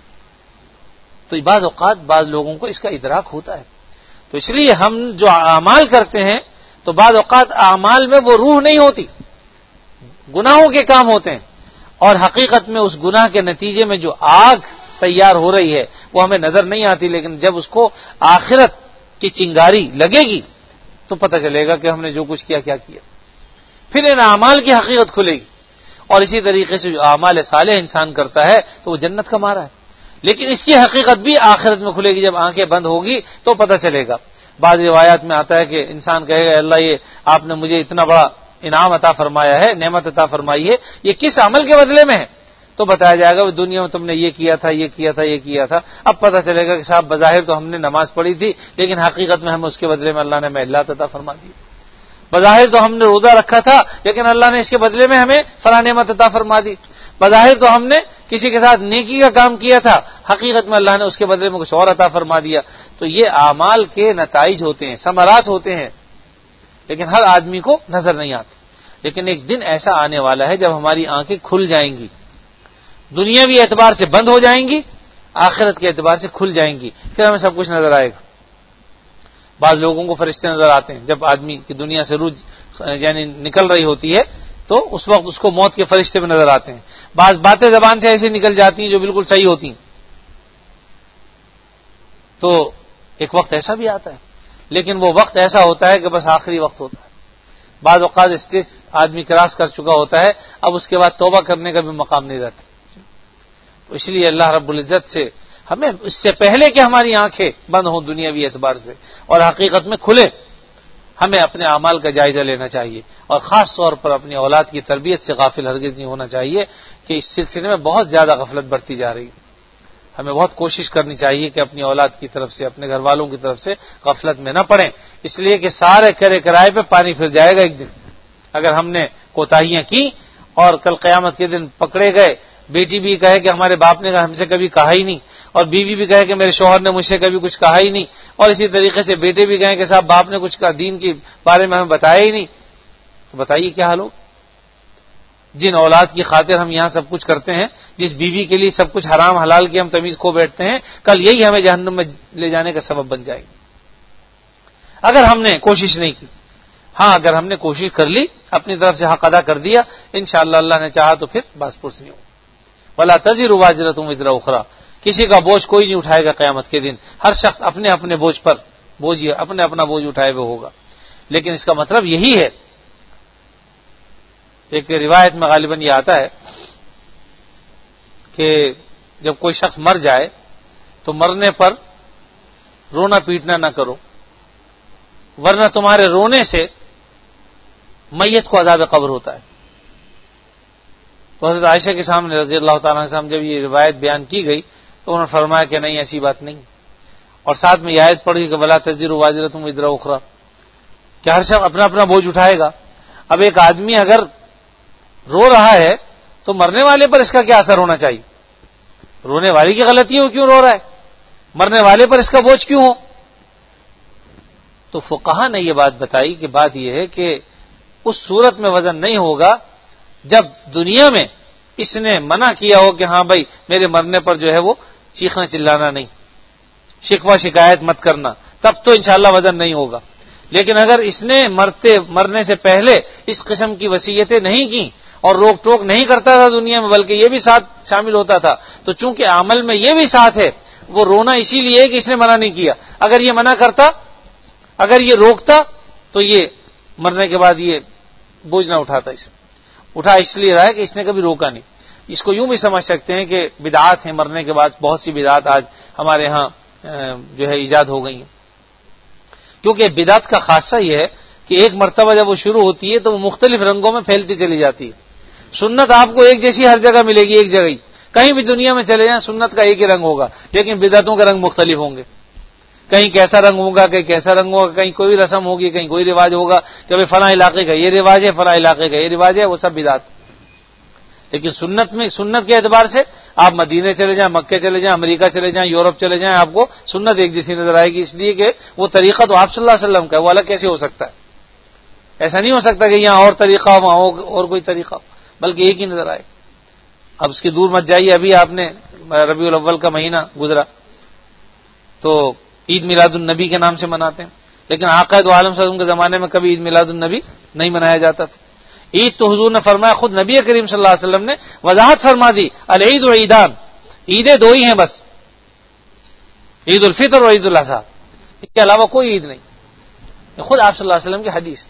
تو بعض اوقات بعض لوگوں کو اس کا ادراک ہوتا ہے، تو اس لیے ہم جو اعمال کرتے ہیں تو بعض اوقات اعمال میں وہ روح نہیں ہوتی، گناہوں کے کام ہوتے ہیں، اور حقیقت میں اس گناہ کے نتیجے میں جو آگ تیار ہو رہی ہے وہ ہمیں نظر نہیں آتی، لیکن جب اس کو آخرت کی چنگاری لگے گی تو پتہ چلے گا کہ ہم نے جو کچھ کیا کیا کیا، پھر ان اعمال کی حقیقت کھلے گی۔ اور اسی طریقے سے جو اعمال صالح انسان کرتا ہے تو وہ جنت کا مارا ہے، لیکن اس کی حقیقت بھی آخرت میں کھلے گی، جب آنکھیں بند ہوگی تو پتہ چلے گا۔ بعض روایات میں آتا ہے کہ انسان کہے گا اللہ یہ آپ نے مجھے اتنا بڑا انعام عطا فرمایا ہے، نعمت عطا فرمائی ہے، یہ کس عمل کے بدلے میں ہے؟ تو بتایا جائے گا دنیا میں تم نے یہ کیا تھا، یہ کیا تھا، یہ کیا تھا۔ اب پتہ چلے گا کہ صاحب بظاہر تو ہم نے نماز پڑھی تھی لیکن حقیقت میں ہم اس کے بدلے میں اللہ نے محلات عطا فرما دی، بظاہر تو ہم نے روزہ رکھا تھا لیکن اللہ نے اس کے بدلے میں ہمیں فلاں نعمت عطا فرما دی، بظاہر تو ہم نے کسی کے ساتھ نیکی کا کام کیا تھا، حقیقت میں اللہ نے اس کے بدلے میں کچھ اور عطا فرما دیا۔ تو یہ اعمال کے نتائج ہوتے ہیں، ثمرات ہوتے ہیں، لیکن ہر آدمی کو نظر نہیں آتے۔ لیکن ایک دن ایسا آنے والا ہے جب ہماری آنکھیں کھل جائیں گی، دنیاوی اعتبار سے بند ہو جائیں گی، آخرت کے اعتبار سے کھل جائیں گی، پھر ہمیں سب کچھ نظر آئے گا۔ بعض لوگوں کو فرشتے نظر آتے ہیں، جب آدمی کی دنیا سے روح یعنی نکل رہی ہوتی ہے تو اس وقت اس کو موت کے فرشتے بھی نظر آتے ہیں۔ بعض باتیں زبان سے ایسی نکل جاتی ہیں جو بالکل صحیح ہوتی ہیں، تو ایک وقت ایسا بھی آتا ہے، لیکن وہ وقت ایسا ہوتا ہے کہ بس آخری وقت ہوتا ہے۔ بعض اوقات اسٹیج آدمی کراس کر چکا ہوتا ہے، اب اس کے بعد توبہ کرنے کا بھی مقام نہیں رہتا۔ تو اس لیے اللہ رب العزت سے ہمیں اس سے پہلے کہ ہماری آنکھیں بند ہوں دنیاوی اعتبار سے اور حقیقت میں کھلے، ہمیں اپنے اعمال کا جائزہ لینا چاہیے، اور خاص طور پر اپنی اولاد کی تربیت سے غافل ہرگز نہیں ہونا چاہیے کہ اس سلسلے میں بہت زیادہ غفلت بڑھتی جا رہی ہے۔ ہمیں بہت کوشش کرنی چاہیے کہ اپنی اولاد کی طرف سے، اپنے گھر والوں کی طرف سے غفلت میں نہ پڑیں، اس لیے کہ سارے کرے کرائے پہ پانی پھر جائے گا ایک دن۔ اگر ہم نے کوتاہیاں کی اور کل قیامت کے دن پکڑے گئے، بیٹی بھی کہے کہ ہمارے باپ نے ہم سے کبھی کہا ہی نہیں، اور بیوی بھی کہے کہ میرے شوہر نے مجھ سے کبھی کچھ کہا ہی نہیں، اور اسی طریقے سے بیٹے بھی کہیں کہ صاحب باپ نے کچھ کہا دین کے بارے میں ہمیں بتایا ہی نہیں، تو بتائیے کیا حال ہو؟ جن اولاد کی خاطر ہم یہاں سب کچھ کرتے ہیں، جس بیوی کے لیے سب کچھ حرام حلال کی ہم تمیز کھو بیٹھتے ہیں، کل یہی ہمیں جہنم میں لے جانے کا سبب بن جائے گا اگر ہم نے کوشش نہیں کی۔ ہاں اگر ہم نے کوشش کر لی، اپنی طرف سے حق ادا کر دیا، انشاءاللہ اللہ نے چاہا تو پھر باس پرس نہیں ہوگا۔ ولا تزر وازرۃ وزر اخری، کسی کا بوجھ کوئی نہیں اٹھائے گا قیامت کے دن، ہر شخص اپنے اپنے بوجھ پر بوجھ اپنے اپنا بوجھ اٹھائے ہوئے ہوگا۔ لیکن اس کا مطلب یہی ہے، ایک روایت میں غالباً یہ آتا ہے کہ جب کوئی شخص مر جائے تو مرنے پر رونا پیٹنا نہ کرو، ورنہ تمہارے رونے سے میت کو عذاب قبر ہوتا ہے۔ تو حضرت عائشہ کے سامنے رضی اللہ تعالیٰ کے سامنے جب یہ روایت بیان کی گئی تو انہوں نے فرمایا کہ نہیں ایسی بات نہیں، اور ساتھ میں یہ آیت پڑھی کہ ولا تزر وازرۃ وزر اخری، کہ ہر شخص اپنا اپنا بوجھ اٹھائے گا۔ اب ایک آدمی اگر رو رہا ہے تو مرنے والے پر اس کا کیا اثر ہونا چاہیے؟ رونے والے کی غلطی ہے، وہ کیوں رو رہا ہے؟ مرنے والے پر اس کا بوجھ کیوں ہو؟ تو فقہا نے یہ بات بتائی کہ بات یہ ہے کہ اس صورت میں وزن نہیں ہوگا جب دنیا میں اس نے منع کیا ہو کہ ہاں بھائی میرے مرنے پر جو ہے وہ چیخنا چلانا نہیں، شکوہ شکایت مت کرنا، تب تو انشاءاللہ وزن نہیں ہوگا. لیکن اگر اس نے مرتے مرنے سے پہلے اس قسم کی وصیتیں نہیں کی اور روک ٹوک نہیں کرتا تھا دنیا میں، بلکہ یہ بھی ساتھ شامل ہوتا تھا، تو چونکہ عمل میں یہ بھی ساتھ ہے، وہ رونا اسی لیے کہ اس نے منع نہیں کیا. اگر یہ منع کرتا، اگر یہ روکتا، تو یہ مرنے کے بعد یہ بوجھ نہ اٹھاتا. اس اٹھا اس لیے رہا ہے کہ اس نے کبھی روکا نہیں. اس کو یوں بھی سمجھ سکتے ہیں کہ بدعات ہیں، مرنے کے بعد بہت سی بدعات آج ہمارے ہاں جو ہے ایجاد ہو گئی ہیں. کیونکہ بدعت کا خاصہ یہ ہے کہ ایک مرتبہ جب وہ شروع ہوتی ہے تو وہ مختلف رنگوں میں پھیلتی چلی جاتی ہے. سنت آپ کو ایک جیسی ہر جگہ ملے گی، ایک جگہ ہی، کہیں بھی دنیا میں چلے جائیں سنت کا ایک ہی رنگ ہوگا، لیکن بدعتوں کے رنگ مختلف ہوں گے. کہیں کیسا رنگ ہوگا، کہیں کیسا رنگ ہوگا، کہیں کوئی رسم ہوگی، کہیں کوئی رواج ہوگا کہ بھائی فلاں علاقے کا یہ رواج ہے، فلاں علاقے کا یہ رواج ہے، وہ سب بدعت. لیکن سنت میں سنت کے اعتبار سے آپ مدینے چلے جائیں، مکے چلے جائیں، امریکہ چلے جائیں، یورپ چلے جائیں، آپ کو سنت ایک جیسی نظر آئے گی، اس لیے کہ وہ طریقہ تو آپ صلی اللہ علیہ وسلم کا ہے، وہ الگ کیسے ہو سکتا ہے؟ ایسا نہیں ہو سکتا کہ یہاں اور طریقہ ہو، وہاں اور کوئی طریقہ ہو، بلکہ ایک ہی نظر آئے. اب اس کی دور مت جائیے. ابھی آپ نے ربیع الاول کا مہینہ گزرا تو عید میلاد النبی کے نام سے مناتے ہیں، لیکن آقا دو عالم صلی اللہ علیہ وسلم کے زمانے میں کبھی عید میلاد النبی نہیں منایا جاتا تھا. عید تو حضور نے فرمایا، خود نبی کریم صلی اللہ علیہ وسلم نے وضاحت فرما دی، العید و عیدان، عیدیں دو ہی ہیں بس، عید الفطر اور عید الاضحیٰ، اس کے علاوہ کوئی عید نہیں. خود آپ صلی اللہ علیہ وسلم کی حدیث.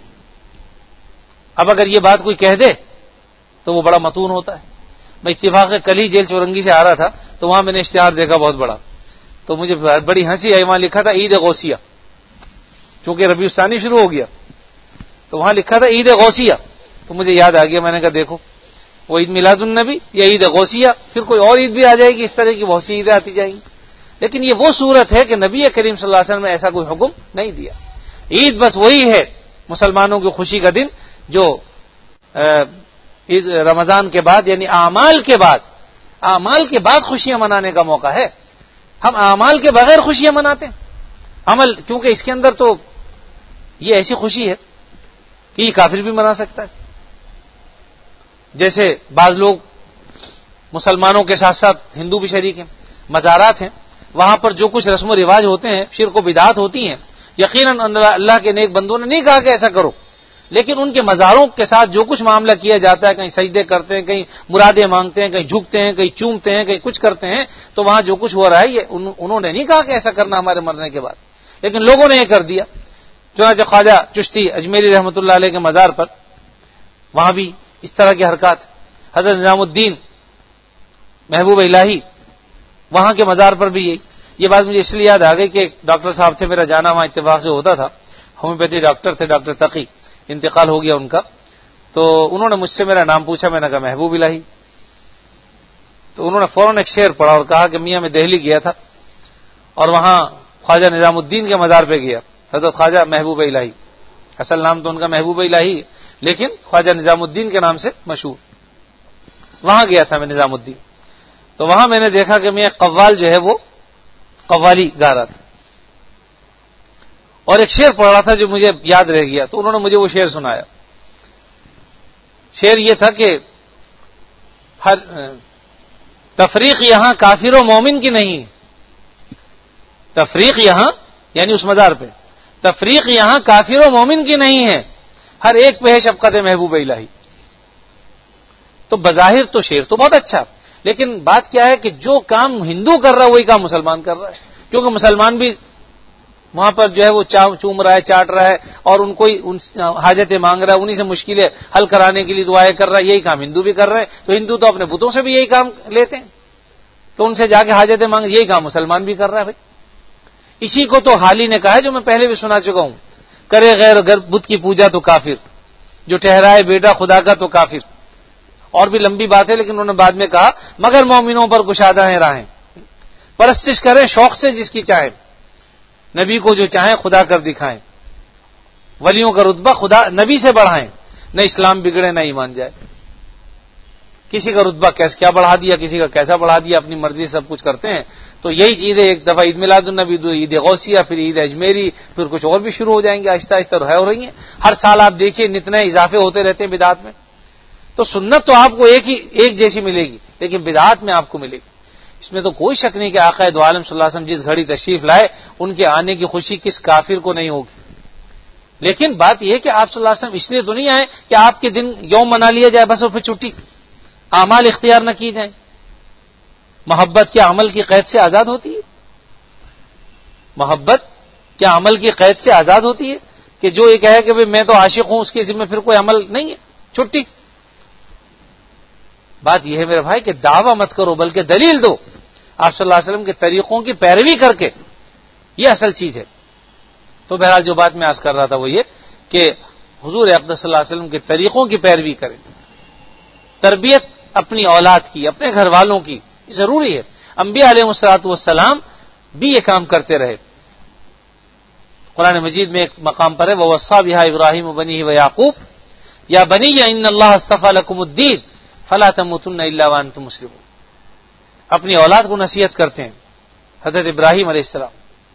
اب اگر یہ بات کوئی کہہ دے تو وہ بڑا متون ہوتا ہے. میں اتفاق کل ہی جیل چورنگی سے آ رہا تھا تو وہاں میں نے اشتہار دیکھا بہت بڑا، تو مجھے بڑی ہنسی آئی. وہاں لکھا تھا عید غوثیہ، چونکہ ربیع الثانی شروع ہو گیا تو وہاں لکھا تھا عید غوثیہ. تو مجھے یاد آ گیا، میں نے کہا دیکھو وہ عید میلاد النبی یا عید غوثیہ، پھر کوئی اور عید بھی آ جائے گی، اس طرح کی بہت سی عیدیں آتی جائیں گی. لیکن یہ وہ صورت ہے کہ نبی کریم صلی اللہ علیہ وسلم نے ایسا کوئی حکم نہیں دیا. عید بس وہی ہے مسلمانوں کی خوشی کا دن جو رمضان کے بعد، یعنی اعمال کے بعد، اعمال کے بعد خوشیاں منانے کا موقع ہے. ہم اعمال کے بغیر خوشیاں مناتے ہیں. عمل کیونکہ اس کے اندر تو یہ ایسی خوشی ہے کہ یہ کافر بھی منا سکتا ہے. جیسے بعض لوگ مسلمانوں کے ساتھ ساتھ ہندو بھی شریک ہیں، مزارات ہیں، وہاں پر جو کچھ رسم و رواج ہوتے ہیں، شرک و بدعات ہوتی ہیں. یقیناً اللہ کے نیک بندوں نے نہیں کہا کہ ایسا کرو، لیکن ان کے مزاروں کے ساتھ جو کچھ معاملہ کیا جاتا ہے، کہیں سجدے کرتے ہیں، کہیں مرادیں مانگتے ہیں، کہیں جھکتے ہیں، کہیں چومتے ہیں، کہیں کچھ کرتے ہیں، تو وہاں جو کچھ ہو رہا ہے یہ انہوں نے نہیں کہا کہ ایسا کرنا ہمارے مرنے کے بعد، لیکن لوگوں نے یہ کر دیا. چنانچہ خواجہ چشتی اجمیری رحمۃ اللہ علیہ کے مزار پر وہاں بھی اس طرح کی حرکات. حضرت نظام الدین محبوب الہی وہاں کے مزار پر بھی یہی. یہ بات مجھے اس لیے یاد آ گئی کہ ایک ڈاکٹر صاحب تھے، میرا جانا وہاں اتفاق سے ہوتا تھا، ہومیوپیتھی ڈاکٹر تھے، ڈاکٹر تقی، انتقال ہو گیا ان کا. تو انہوں نے مجھ سے میرا نام پوچھا، میں نے کہا محبوب الہی. تو انہوں نے فوراً ایک شعر پڑھا اور کہا کہ میاں میں دہلی گیا تھا اور وہاں خواجہ نظام الدین کے مزار پہ گیا، حضرت خواجہ محبوب الہی، اصل نام تو ان کا محبوب الہی لیکن خواجہ نظام الدین کے نام سے مشہور. وہاں گیا تھا میں نظام الدین، تو وہاں میں نے دیکھا کہ میں قوال جو ہے وہ قوالی گا رہا تھا اور ایک شعر پڑھ رہا تھا جو مجھے یاد رہ گیا. تو انہوں نے مجھے وہ شعر سنایا. شعر یہ تھا کہ ہر تفریق یہاں کافر و مومن کی نہیں، تفریق یہاں یعنی اس مزار پہ تفریق یہاں کافر و مومن کی نہیں ہے، ہر ایک پہ ہے شفقت محبوب الہی. تو بظاہر تو شعر تو بہت اچھا، لیکن بات کیا ہے کہ جو کام ہندو کر رہا ہے وہی کام مسلمان کر رہا ہے، کیونکہ مسلمان بھی وہاں پر جو ہے وہ چوم رہا ہے، چاٹ رہا ہے اور ان کو حاجتیں مانگ رہا ہے، انہی سے مشکلیں حل کرانے کے لیے دعائیں کر رہا ہے. یہی کام ہندو بھی کر رہے ہیں. تو ہندو تو اپنے بتوں سے بھی یہی کام لیتے ہیں تو ان سے جا کے حاجتیں مانگ، یہی کام مسلمان بھی کر رہا ہے. بھائی اسی کو تو حالی نے کہا ہے جو میں پہلے بھی سنا چکا ہوں، کرے غیر بت کی پوجا تو کافر، جو ٹھہرائے بیٹا خدا کا تو کافر. اور بھی لمبی بات ہے لیکن انہوں نے بعد میں کہا مگر مومنوں پر کشادہ ہیں راہیں، پرستش کریں شوق سے جس کی چاہیں، نبی کو جو چاہیں خدا کر دکھائیں، ولیوں کا رتبہ خدا نبی سے بڑھائیں، نہ اسلام بگڑے نہ ایمان جائے. کسی کا رتبہ کیسے کیا بڑھا دیا، کسی کا کیسا بڑھا دیا، اپنی مرضی سے سب کچھ کرتے ہیں. تو یہی چیزیں ایک دفعہ عید میلاد النبی، عید غوثیہ، پھر عید اجمیری، پھر کچھ اور بھی شروع ہو جائیں گے، آہستہ آہستہ رہے ہو رہی ہیں. ہر سال آپ دیکھیے نتنے اضافے ہوتے رہتے ہیں بدعات میں. تو سنت تو آپ کو ایک ہی ایک جیسی ملے گی، لیکن بدعات میں آپ کو ملے گی۔ اس میں تو کوئی شک نہیں کہ آقا دو عالم صلی اللہ علیہ وسلم جس گھڑی تشریف لائے ان کے آنے کی خوشی کس کافر کو نہیں ہوگی، لیکن بات یہ ہے کہ آپ صلی اللہ علیہ وسلم اس لیے تو نہیں آئے کہ آپ کے دن یوم منا لیا جائے بس اور پھر چھٹی، اعمال اختیار نہ کی جائیں۔ محبت کیا عمل کی قید سے آزاد ہوتی ہے؟ محبت کیا عمل کی قید سے آزاد ہوتی ہے کہ جو یہ کہے کہ میں تو عاشق ہوں اس کے ذمہ پھر کوئی عمل نہیں ہے، چھٹی؟ بات یہ ہے میرے بھائی کہ دعویٰ مت کرو بلکہ دلیل دو آپ صلی اللہ علیہ وسلم کے طریقوں کی پیروی کر کے، یہ اصل چیز ہے۔ تو بہرحال جو بات میں عرض کر رہا تھا وہ یہ کہ حضور اقدس صلی اللہ علیہ وسلم کے طریقوں کی پیروی کریں، تربیت اپنی اولاد کی، اپنے گھر والوں کی ضروری ہے۔ انبیاء علیہ الصلوۃ والسلام بھی یہ کام کرتے رہے۔ قرآن مجید میں ایک مقام پر ہے وَوَصَّىٰ بِهَا إِبْرَاهِيمُ بَنِيهِ وَيَعْقُوبُ يَا بَنِيَّ إِنَّ اللَّهَ اصْطَفَىٰ لَكُمُ الدِّينَ فَلَا تَمُوتُنَّ إِلَّا وَأَنتُم مُّسْلِمُونَ۔ اپنی اولاد کو نصیحت کرتے ہیں حضرت ابراہیم علیہ السلام،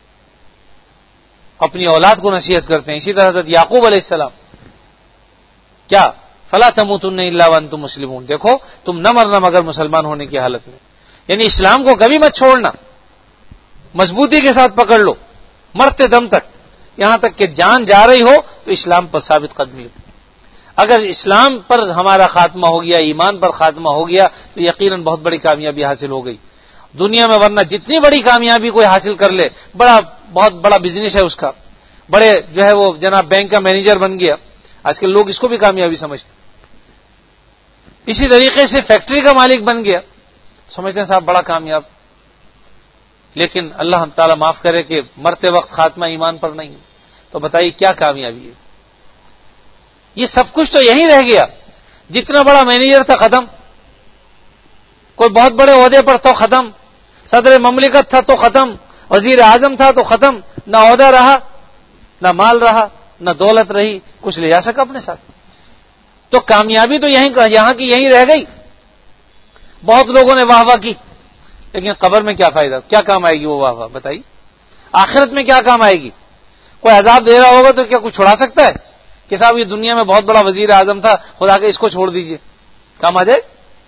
اپنی اولاد کو نصیحت کرتے ہیں، اسی طرح حضرت یعقوب علیہ السلام کیا فَلَا تَمُوتُنَّ إِلَّا وَأَنتُم مُّسْلِمُونَ، دیکھو تم نہ مرنا مگر مسلمان ہونے کی حالت میں، یعنی اسلام کو کبھی مت چھوڑنا، مضبوطی کے ساتھ پکڑ لو مرتے دم تک، یہاں تک کہ جان جا رہی ہو تو اسلام پر ثابت قدمی ہو۔ اگر اسلام پر ہمارا خاتمہ ہو گیا، ایمان پر خاتمہ ہو گیا تو یقیناً بہت بڑی کامیابی حاصل ہو گئی دنیا میں، ورنہ جتنی بڑی کامیابی کوئی حاصل کر لے، بڑا بہت بڑا بزنس ہے اس کا، بڑے جو ہے وہ جناب بینک کا مینیجر بن گیا، آج کل لوگ اس کو بھی کامیابی سمجھتے ہیں۔ اسی طریقے سے فیکٹری کا مالک بن گیا، سمجھتے ہیں صاحب بڑا کامیاب، لیکن اللہ تعالیٰ معاف کرے کہ مرتے وقت خاتمہ ایمان پر نہیں، تو بتائیے کیا کامیابی ہے؟ یہ سب کچھ تو یہیں رہ گیا، جتنا بڑا مینیجر تھا ختم، کوئی بہت بڑے عہدے پر تو ختم، صدر مملکت تھا تو ختم، وزیر اعظم تھا تو ختم، نہ عہدہ رہا، نہ مال رہا، نہ دولت رہی، کچھ لے جا سکا اپنے ساتھ، تو کامیابی تو یہیں یہاں کی یہیں رہ گئی۔ بہت لوگوں نے واہ واہ کی، لیکن قبر میں کیا فائدہ، کیا کام آئے گی وہ واہ واہ؟ بتائیے آخرت میں کیا کام آئے گی؟ کوئی عذاب دے رہا ہوگا تو کیا کچھ چھڑا سکتا ہے کہ صاحب یہ دنیا میں بہت بڑا وزیر اعظم تھا، خدا کے اس کو چھوڑ دیجئے، کام آ جائے؟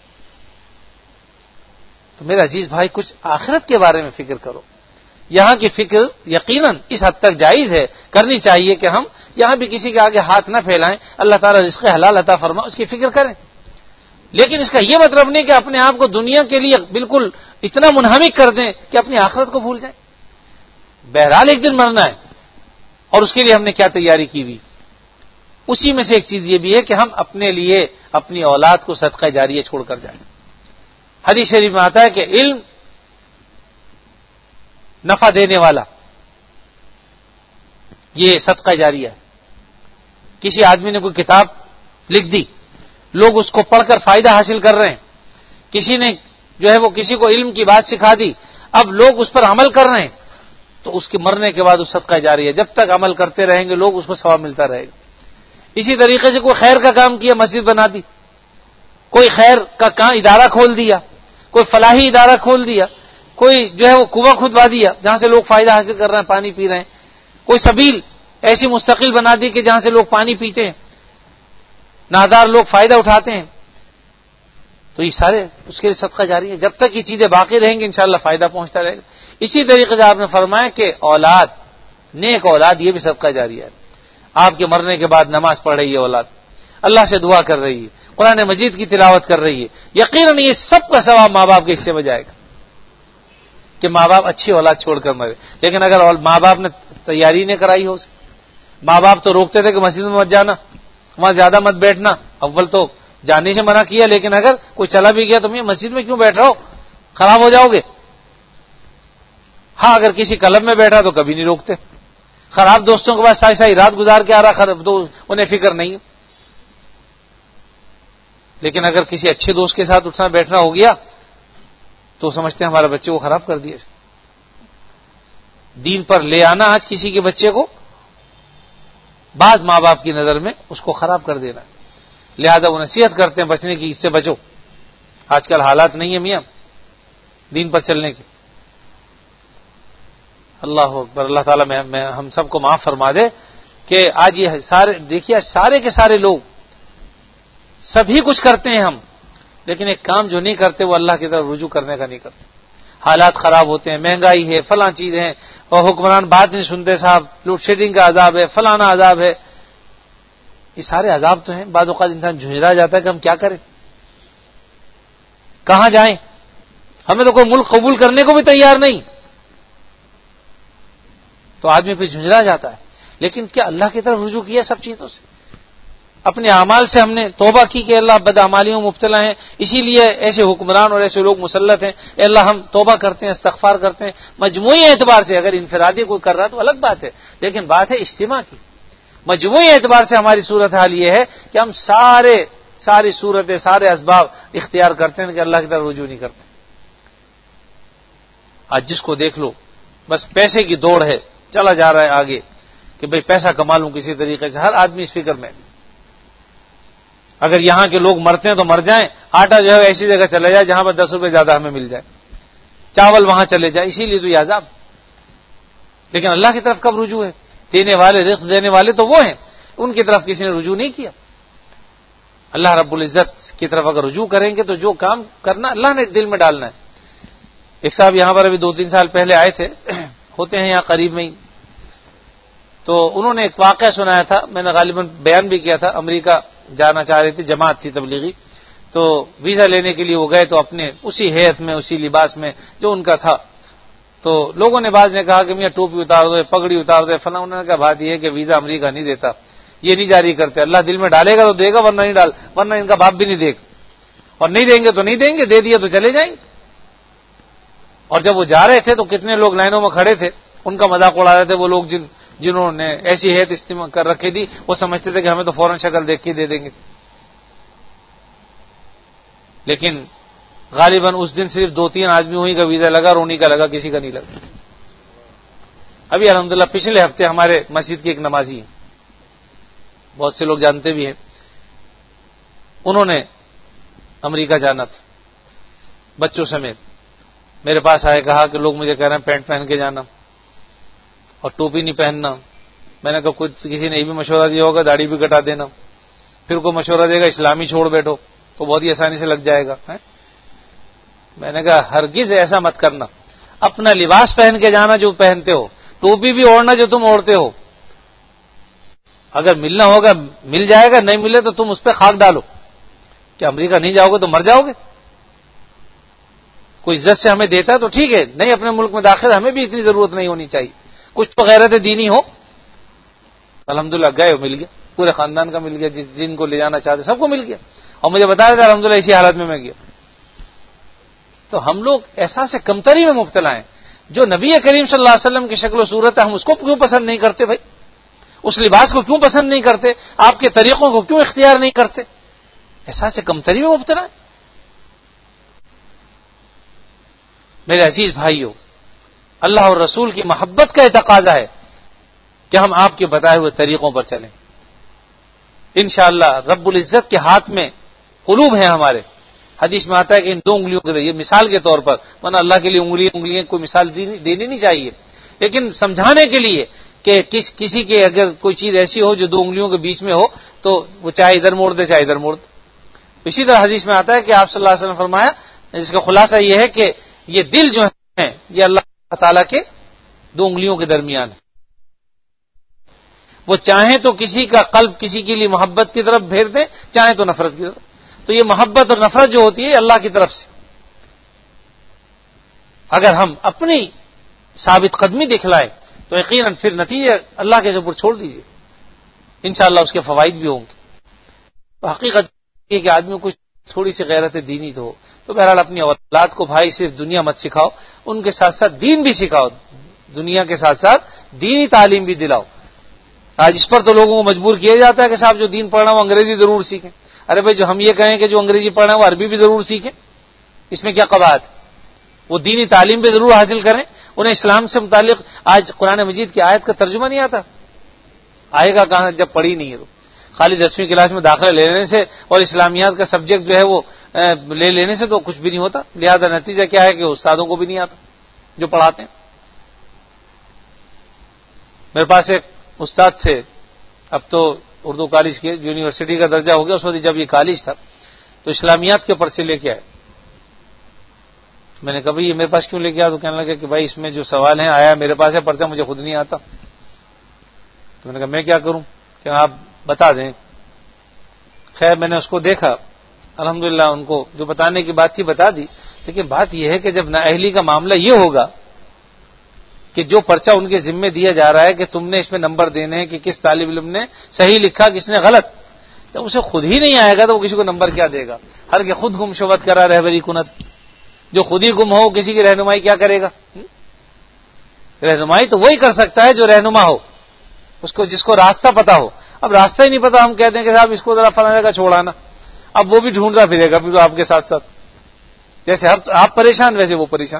تو میرے عزیز بھائی کچھ آخرت کے بارے میں فکر کرو، یہاں کی فکر یقیناً اس حد تک جائز ہے، کرنی چاہیے کہ ہم یہاں بھی کسی کے آگے ہاتھ نہ پھیلائیں، اللہ تعالیٰ رزق حلال عطا فرما اس کی فکر کریں، لیکن اس کا یہ مطلب نہیں کہ اپنے آپ کو دنیا کے لیے بالکل اتنا منہمک کر دیں کہ اپنی آخرت کو بھول جائیں۔ بہرحال ایک دن مرنا ہے اور اس کے لیے ہم نے کیا تیاری کی ہوئی، اسی میں سے ایک چیز یہ بھی ہے کہ ہم اپنے لیے اپنی اولاد کو صدقہ جاریہ چھوڑ کر جائیں۔ حدیث شریف میں آتا ہے کہ علم نفع دینے والا یہ صدقہ جاریہ ہے۔ کسی آدمی نے کوئی کتاب لکھ دی، لوگ اس کو پڑھ کر فائدہ حاصل کر رہے ہیں، کسی نے جو ہے وہ کسی کو علم کی بات سکھا دی، اب لوگ اس پر عمل کر رہے ہیں، تو اس کے مرنے کے بعد اس صدقہ جاریہ ہے، جب تک عمل کرتے رہیں گے لوگ اس پر ثواب ملتا رہے گا۔ اسی طریقے سے کوئی خیر کا کام کیا، مسجد بنا دی، کوئی خیر کا کام ادارہ کھول دیا، کوئی فلاحی ادارہ کھول دیا، کوئی جو ہے وہ کنواں کھدوا دیا جہاں سے لوگ فائدہ حاصل کر رہے ہیں، پانی پی رہے ہیں، کوئی سبیل ایسی مستقل بنا دی کہ جہاں سے لوگ پانی پیتے ہیں، نادار لوگ فائدہ اٹھاتے ہیں، تو یہ سارے اس کے لیے صدقہ جاری ہے۔ جب تک یہ چیزیں باقی رہیں گی انشاءاللہ فائدہ پہنچتا رہے گا۔ اسی طریقے سے آپ نے فرمایا کہ اولاد، نیک اولاد یہ بھی صدقہ جاری ہے۔ آپ کے مرنے کے بعد نماز پڑھ رہی ہے اولاد، اللہ سے دعا کر رہی ہے، قرآن مجید کی تلاوت کر رہی ہے، یقیناً یہ سب کا ثواب ماں باپ کے حصے میں جائے گا کہ ماں باپ اچھی اولاد چھوڑ کر مرے۔ لیکن اگر ماں باپ نے تیاری نہیں کرائی ہو، ماں باپ تو روکتے تھے کہ مسجد میں مت جانا، وہاں زیادہ مت بیٹھنا، اول تو جانے سے منع کیا، لیکن اگر کوئی چلا بھی گیا تو میں مسجد میں کیوں بیٹھ رہا ہو، خراب ہو جاؤ گے۔ ہاں اگر کسی کلب میں بیٹھا تو کبھی نہیں روکتے، خراب دوستوں کے پاس ساری ساری رات گزار کے آ رہا، انہیں فکر نہیں ہے۔ لیکن اگر کسی اچھے دوست کے ساتھ اٹھنا بیٹھنا ہو گیا تو سمجھتے ہیں ہمارے بچے کو خراب کر دیا۔ دین پر لے آنا آج کسی کے بچے کو بعض ماں باپ کی نظر میں اس کو خراب کر دینا، لہذا وہ نصیحت کرتے ہیں بچنے کی، اس سے بچو، آج کل حالات نہیں ہے میاں دین پر چلنے کے۔ اللہ اکبر، اللہ تعالیٰ میں, میں ہم سب کو معاف فرما دے کہ آج یہ سارے دیکھیے سارے کے سارے لوگ سبھی کچھ کرتے ہیں ہم، لیکن ایک کام جو نہیں کرتے وہ اللہ کی طرف رجوع کرنے کا نہیں کرتے. حالات خراب ہوتے ہیں، مہنگائی ہے، فلاں چیزیں ہیں، اور حکمران بات نہیں سنتے صاحب، لوڈ شیڈنگ کا عذاب ہے، فلانا عذاب ہے. یہ سارے عذاب تو ہیں. بعض اوقات انسان جھنجھلا جاتا ہے کہ ہم کیا کریں، کہاں جائیں، ہمیں تو کوئی ملک قبول کرنے کو بھی تیار نہیں، تو آدمی پہ جھنجھلا جاتا ہے. لیکن کیا اللہ کی طرف رجوع کیا سب چیزوں سے؟ اپنے اعمال سے ہم نے توبہ کی کہ اللہ بدعمالیوں میں مبتلا ہیں، اسی لیے ایسے حکمران اور ایسے لوگ مسلط ہیں، اے اللہ ہم توبہ کرتے ہیں، استغفار کرتے ہیں. مجموعی اعتبار سے اگر انفرادی کوئی کر رہا ہے تو الگ بات ہے، لیکن بات ہے اجتماع کی. مجموعی اعتبار سے ہماری صورتحال یہ ہے کہ ہم سارے ساری صورتیں، سارے اسباب اختیار کرتے ہیں کہ اللہ کی طرف رجوع نہیں کرتے. آج جس کو دیکھ لو بس پیسے کی دوڑ ہے، چلا جا رہا ہے آگے کہ بھئی پیسہ کما لوں کسی طریقے سے. ہر آدمی اس فکر میں، اگر یہاں کے لوگ مرتے ہیں تو مر جائیں، آٹا جو ہے ایسی جگہ چلے جائے جہاں پر دس روپے زیادہ ہمیں مل جائے، چاول وہاں چلے جائے. اسی لیے تو یہ عذاب. لیکن اللہ کی طرف کب رجوع ہے؟ دینے والے، رزق دینے والے تو وہ ہیں، ان کی طرف کسی نے رجوع نہیں کیا. اللہ رب العزت کی طرف اگر رجوع کریں گے تو جو کام کرنا اللہ نے دل میں ڈالنا ہے. ایک صاحب یہاں پر ابھی دو تین سال پہلے آئے تھے، ہوتے ہیں یہاں قریب میں ہی، تو انہوں نے ایک واقعہ سنایا تھا، میں نے غالباً بیان بھی کیا تھا. امریکہ جانا چاہ رہے تھے، جماعت تھی تبلیغی، تو ویزا لینے کے لیے وہ گئے تو اپنے اسی ہیئت میں، اسی لباس میں جو ان کا تھا. تو لوگوں نے بعض نے کہا کہ میاں ٹوپی اتار دو، پگڑی اتار دو فلاں. انہوں نے کہا بات یہ ہے کہ ویزا امریکہ نہیں دیتا، یہ نہیں جاری کرتے. اللہ دل میں ڈالے گا تو دے گا، ورنہ نہیں ڈال، ورنہ ان کا باپ بھی نہیں دے گا، اور نہیں دیں گے تو نہیں دیں گے، دے دیا تو چلے جائیں گے. اور جب وہ جا رہے تھے تو کتنے لوگ لائنوں میں کھڑے تھے، ان کا مذاق اڑا رہے تھے. وہ لوگ جن جنہوں نے ایسی ہیئت استعمال کر رکھی تھی وہ سمجھتے تھے کہ ہمیں تو فوراً شکل دیکھ کے دے دیں گے. لیکن غالباً اس دن صرف دو تین آدمی ہوئی کا ویزا لگا، اور انہیں کا لگا، کسی کا نہیں لگا. ابھی الحمدللہ پچھلے ہفتے ہمارے مسجد کی ایک نمازی ہیں، بہت سے لوگ جانتے بھی ہیں، انہوں نے امریکہ جانا تھا بچوں سمیت. میرے پاس آئے، کہا کہ لوگ مجھے کہہ رہے ہیں پینٹ پہن کے جانا اور ٹوپی نہیں پہننا. میں نے کہا کوئی کسی نے یہ بھی مشورہ دیا ہوگا داڑھی بھی کٹا دینا. پھر کوئی مشورہ دے گا اسلامی چھوڑ بیٹھو تو بہت ہی آسانی سے لگ جائے گا. میں نے کہا ہرگز ایسا مت کرنا. اپنا لباس پہن کے جانا جو پہنتے ہو، ٹوپی بھی اوڑھنا جو تم اوڑھتے ہو. اگر ملنا ہوگا مل جائے گا، نہیں ملے تو تم اس پہ خاک ڈالو. کہ امریکہ نہیں جاؤ گے تو مر جاؤ گے. کوئی عزت سے ہمیں دیتا ہے تو ٹھیک ہے، نہیں اپنے ملک میں داخل ہمیں بھی اتنی ضرورت نہیں ہونی چاہیے. کچھ تو غیرت دینی ہو. الحمدللہ گئے، مل گیا، پورے خاندان کا مل گیا، جن کو لے جانا چاہتے سب کو مل گیا. اور مجھے بتا رہے تھے الحمدللہ اسی حالت میں میں گیا. تو ہم لوگ احساس کمتری میں مبتلا ہیں. جو نبی کریم صلی اللہ علیہ وسلم کی شکل و صورت ہے ہم اس کو کیوں پسند نہیں کرتے بھائی؟ اس لباس کو کیوں پسند نہیں کرتے؟ آپ کے طریقوں کو کیوں اختیار نہیں کرتے؟ احساس کمتری میں مبتلا ہے. میرے عزیز بھائیوں، اللہ اور رسول کی محبت کا تقاضا ہے کہ ہم آپ کے بتائے ہوئے طریقوں پر چلیں. انشاءاللہ رب العزت کے ہاتھ میں قلوب ہیں ہمارے. حدیث میں آتا ہے کہ ان دو انگلیوں کے یہ مثال کے طور پر، ورنہ اللہ کے لیے انگلی انگلیاں کوئی مثال دینی نہیں چاہیے، لیکن سمجھانے کے لیے کہ کس کسی کے اگر کوئی چیز ایسی ہو جو دو انگلیوں کے بیچ میں ہو تو وہ چاہے ادھر موڑ دے چاہے ادھر موڑ دے. اسی طرح حدیث میں آتا ہے کہ آپ صلی اللہ علیہ وسلم نے فرمایا، جس کا خلاصہ یہ ہے کہ یہ دل جو ہے یہ اللہ تعالیٰ کے دو انگلیوں کے درمیان ہے. وہ چاہیں تو کسی کا قلب کسی کے لیے محبت کی طرف پھیر دیں، چاہیں تو نفرت کی طرف. تو یہ محبت اور نفرت جو ہوتی ہے اللہ کی طرف سے. اگر ہم اپنی ثابت قدمی دکھلائیں تو یقیناً پھر نتیجہ اللہ کے اوپر چھوڑ دیجیے، انشاءاللہ اس کے فوائد بھی ہوں گے. تو حقیقت یہ کہ آدمی کو تھوڑی سی غیرت دینی تو ہو. تو بہرحال اپنی اولاد کو بھائی صرف دنیا مت سکھاؤ، ان کے ساتھ ساتھ دین بھی سکھاؤ، دنیا کے ساتھ ساتھ دینی تعلیم بھی دلاؤ. آج اس پر تو لوگوں کو مجبور کیا جاتا ہے کہ صاحب جو دین پڑھنا وہ انگریزی ضرور سیکھیں. ارے بھائی جو ہم یہ کہیں کہ جو انگریزی پڑھنا وہ عربی بھی ضرور سیکھیں، اس میں کیا قباحت؟ وہ دینی تعلیم بھی ضرور حاصل کریں. انہیں اسلام سے متعلق آج قرآن مجید کی آیت کا ترجمہ نہیں آتا، آئے گا کہاں جب پڑھی نہیں ہے تو. خالی دسویں کلاس میں داخلہ لے لینے سے اور اسلامیات کا سبجیکٹ جو ہے وہ لے لینے سے تو کچھ بھی نہیں ہوتا. لہذا نتیجہ کیا ہے کہ استادوں کو بھی نہیں آتا جو پڑھاتے ہیں. میرے پاس ایک استاد تھے، اب تو اردو کالج کے یونیورسٹی کا درجہ ہو گیا، اس وقت جب یہ کالج تھا تو اسلامیات کے پرچے لے کے آئے. میں نے کہا بھائی یہ میرے پاس کیوں لے کے آیا؟ تو کہنے لگا کہ بھائی اس میں جو سوال ہیں آیا میرے پاس ہے پرچہ، مجھے خود نہیں آتا. تو میں نے کہا میں کیا کروں کہ آپ بتا دیں. خیر میں نے اس کو دیکھا، الحمدللہ ان کو جو بتانے کی بات تھی بتا دی. لیکن بات یہ ہے کہ جب نااہلی کا معاملہ یہ ہوگا کہ جو پرچہ ان کے ذمے دیا جا رہا ہے کہ تم نے اس میں نمبر دینے ہیں کہ کس طالب علم نے صحیح لکھا کس نے غلط، جب اسے خود ہی نہیں آئے گا تو وہ کسی کو نمبر کیا دے گا؟ ہر کے خود گم شبت کرا رہبری کنت، جو خود ہی گم ہو کسی کی رہنمائی کیا کرے گا؟ رہنمائی تو وہی کر سکتا ہے جو رہنما ہو، اس کو جس کو راستہ پتا ہو. اب راستہ ہی نہیں پتا، ہم کہتے ہیں کہ صاحب اس کو ذرا فلاں جگہ چھوڑانا، اب وہ بھی ڈھونڈتا پھرے گا پھر تو آپ کے ساتھ ساتھ، جیسے آپ پریشان ویسے وہ پریشان.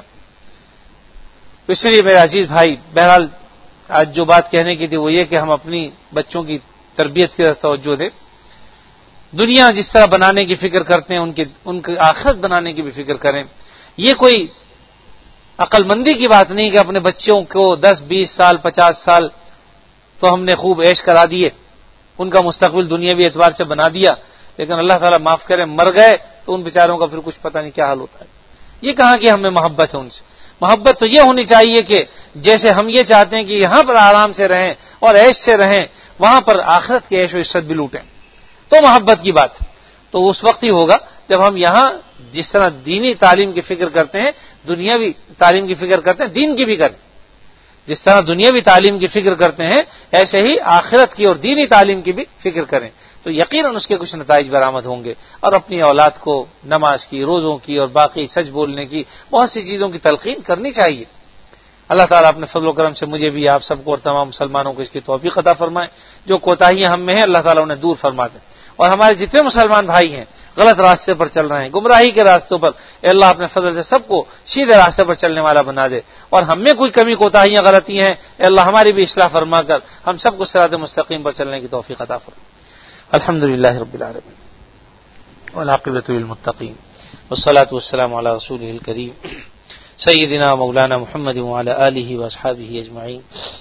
اس لیے میرے عزیز بھائی، بہرحال آج جو بات کہنے کی تھی وہ یہ کہ ہم اپنی بچوں کی تربیت کی طرف توجہ دیں. دنیا جس طرح بنانے کی فکر کرتے ہیں ان کی ان کی آخرت بنانے کی بھی فکر کریں. یہ کوئی عقل مندی کی بات نہیں کہ اپنے بچوں کو دس بیس سال پچاس سال تو ہم نے خوب عیش کرا دیے، ان کا مستقبل دنیاوی اعتبار سے بنا دیا، لیکن اللہ تعالیٰ معاف کرے مر گئے تو ان بیچاروں کا پھر کچھ پتہ نہیں کیا حال ہوتا ہے. یہ کہاں کہ ہمیں محبت ہے ان سے. محبت تو یہ ہونی چاہیے کہ جیسے ہم یہ چاہتے ہیں کہ یہاں پر آرام سے رہیں اور عیش سے رہیں، وہاں پر آخرت کے عیش و عشرت بھی لوٹیں، تو محبت کی بات. تو اس وقت ہی ہوگا جب ہم یہاں جس طرح دینی تعلیم کی فکر کرتے ہیں، دنیاوی تعلیم کی فکر کرتے ہیں، دین کی بھی کریں. جس طرح دنیاوی تعلیم کی فکر کرتے ہیں ایسے ہی آخرت کی اور دینی تعلیم کی بھی فکر کریں، تو یقیناً اس کے کچھ نتائج برآمد ہوں گے. اور اپنی اولاد کو نماز کی، روزوں کی اور باقی سچ بولنے کی بہت سی چیزوں کی تلقین کرنی چاہیے. اللہ تعالیٰ اپنے فضل و کرم سے مجھے بھی، آپ سب کو اور تمام مسلمانوں کو اس کی توفیق عطا فرمائے. جو کوتاہیاں ہم میں ہیں اللہ تعالیٰ انہیں دور فرما دیں. اور ہمارے جتنے مسلمان بھائی ہیں غلط راستے پر چل رہے ہیں، گمراہی کے راستوں پر، اے اللہ اپنے فضل سے سب کو سیدھے راستے پر چلنے والا بنا دے. اور ہم میں کوئی کمی کوتاہیاں غلطی ہیں اے اللہ ہماری بھی اصلاح فرما کر ہم سب کو صراط مستقیم پر چلنے کی توفیق عطا فرما. الحمد للہ رب العالمین والعاقبۃ للمتقین والصلاة والسلام علی رسولہ الکریم سیدنا مولانا محمد وعلی آلہ واصحابہ اجمعین.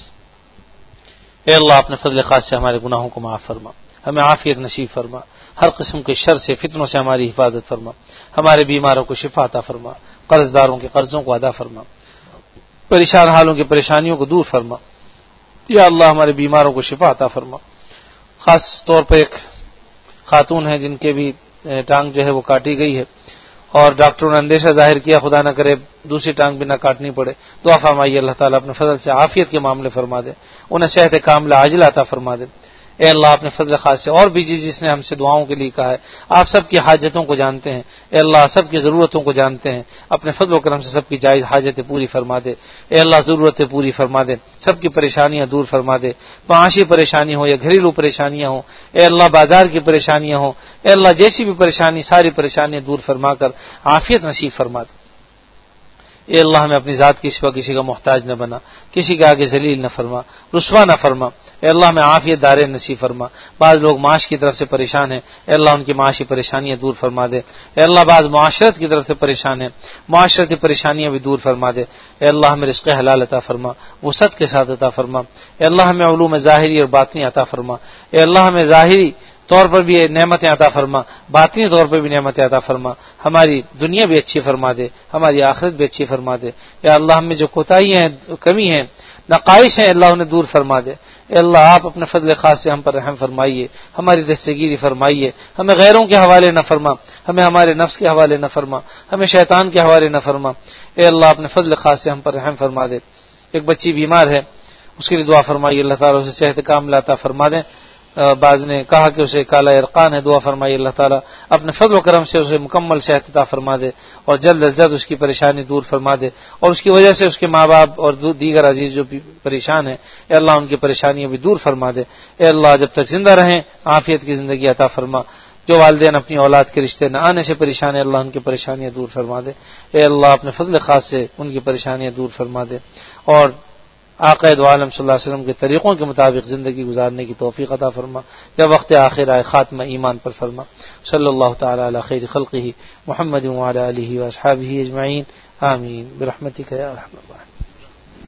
اے اللہ اپنے فضل خاص سے ہمارے گناہوں کو معاف فرما، ہمیں عافیت نصیب فرما، ہر قسم کے شر سے فتنوں سے ہماری حفاظت فرما، ہمارے بیماروں کو شفا عطا فرما، قرض داروں کے قرضوں کو ادا فرما، پریشان حالوں کی پریشانیوں کو دور فرما. یا اللہ ہمارے بیماروں کو شفا عطا فرما. خاص طور پر ایک خاتون ہیں جن کے بھی ٹانگ جو ہے وہ کاٹی گئی ہے اور ڈاکٹروں نے اندیشہ ظاہر کیا خدا نہ کرے دوسری ٹانگ بھی نہ کاٹنی پڑے. دعا فرمائیے اللہ تعالیٰ اپنے فضل سے عافیت کے معاملے فرما دے، انہیں صحت کاملہ عاجلہ عطا فرما دے. اے اللہ اپنے فضل خاص سے اور بھی جس جس نے ہم سے دعاؤں کے لیے کہا ہے، آپ سب کی حاجتوں کو جانتے ہیں. اے اللہ سب کی ضرورتوں کو جانتے ہیں، اپنے فضل و کرم سے سب کی جائز حاجتیں پوری فرما دے. اے اللہ ضرورتیں پوری فرما دے، سب کی پریشانیاں دور فرما دے، معاشی پریشانی ہو یا گھریلو پریشانیاں ہوں، اے اللہ بازار کی پریشانیاں ہوں، اے اللہ جیسی بھی پریشانی ساری پریشانیاں دور فرما کر عافیت نصیب فرما دے. اے اللہ ہمیں اپنی ذات کی سوا کسی کا محتاج نہ بنا، کسی کے آگے ذلیل نہ فرما، رسوا نہ فرما. اے اللہ ہمیں عافیت دارین نصیب فرما. بعض لوگ معاش کی طرف سے پریشان ہیں، اے اللہ ان کی معاشی پریشانیاں دور فرما دے. اے اللہ بعض معاشرت کی طرف سے پریشان ہیں، معاشرتی پریشانیاں بھی دور فرما دے. اے اللہ ہمیں رزق حلال عطا فرما، وسعت کے ساتھ عطا فرما. اے اللہ ہمیں علوم ظاہری اور باطنی عطا فرما. اے اللہ ہمیں ظاہری طور پر بھی نعمتیں عطا فرما، باطنی طور پر بھی نعمتیں عطا فرما. ہماری دنیا بھی اچھی فرما دے، ہماری آخرت بھی اچھی فرما دے. یا اللہ ہم میں جو کوتاہیاں ہیں، کمی ہیں، نقائص ہیں، اللہ انہیں دور فرما دے. اے اللہ آپ اپنے فضل خاص سے ہم پر رحم فرمائیے، ہماری دستگیری فرمائیے، ہمیں غیروں کے حوالے نہ فرما، ہمیں ہمارے نفس کے حوالے نہ فرما، ہمیں شیطان کے حوالے نہ فرما. اے اللہ اپنے فضل خاص سے ہم پر رحم فرما دے. ایک بچی بیمار ہے، اس کے لیے دعا فرمائیے اللہ تعالیٰ اسے صحت کاملہ عطا فرما دیں. بعض نے کہا کہ اسے کالا ارقان ہے، دعا فرمائیے اللہ تعالیٰ اپنے فضل و کرم سے اسے مکمل صحت عطا فرما دے اور جلد از جلد اس کی پریشانی دور فرما دے، اور اس کی وجہ سے اس کے ماں باپ اور دیگر عزیز جو پریشان ہیں اے اللہ ان کی پریشانیاں بھی دور فرما دے. اے اللہ جب تک زندہ رہیں عافیت کی زندگی عطا فرما. جو والدین اپنی اولاد کے رشتے نہ آنے سے پریشان ہیں اللہ ان کی پریشانیاں دور فرما دے. اے اللہ اپنے فضل خاص سے ان کی پریشانیاں دور فرما دے اور آقا دو عالم صلی اللہ علیہ وسلم کے طریقوں کے مطابق زندگی گزارنے کی توفیق عطا فرما. جب وقت آخر آئے خاتمہ ایمان پر فرما. صلی اللہ تعالی علی خیر خلقہ محمد وعلی آلہ واصحابہ اجمعین. آمین برحمتک یا ارحم الراحمین.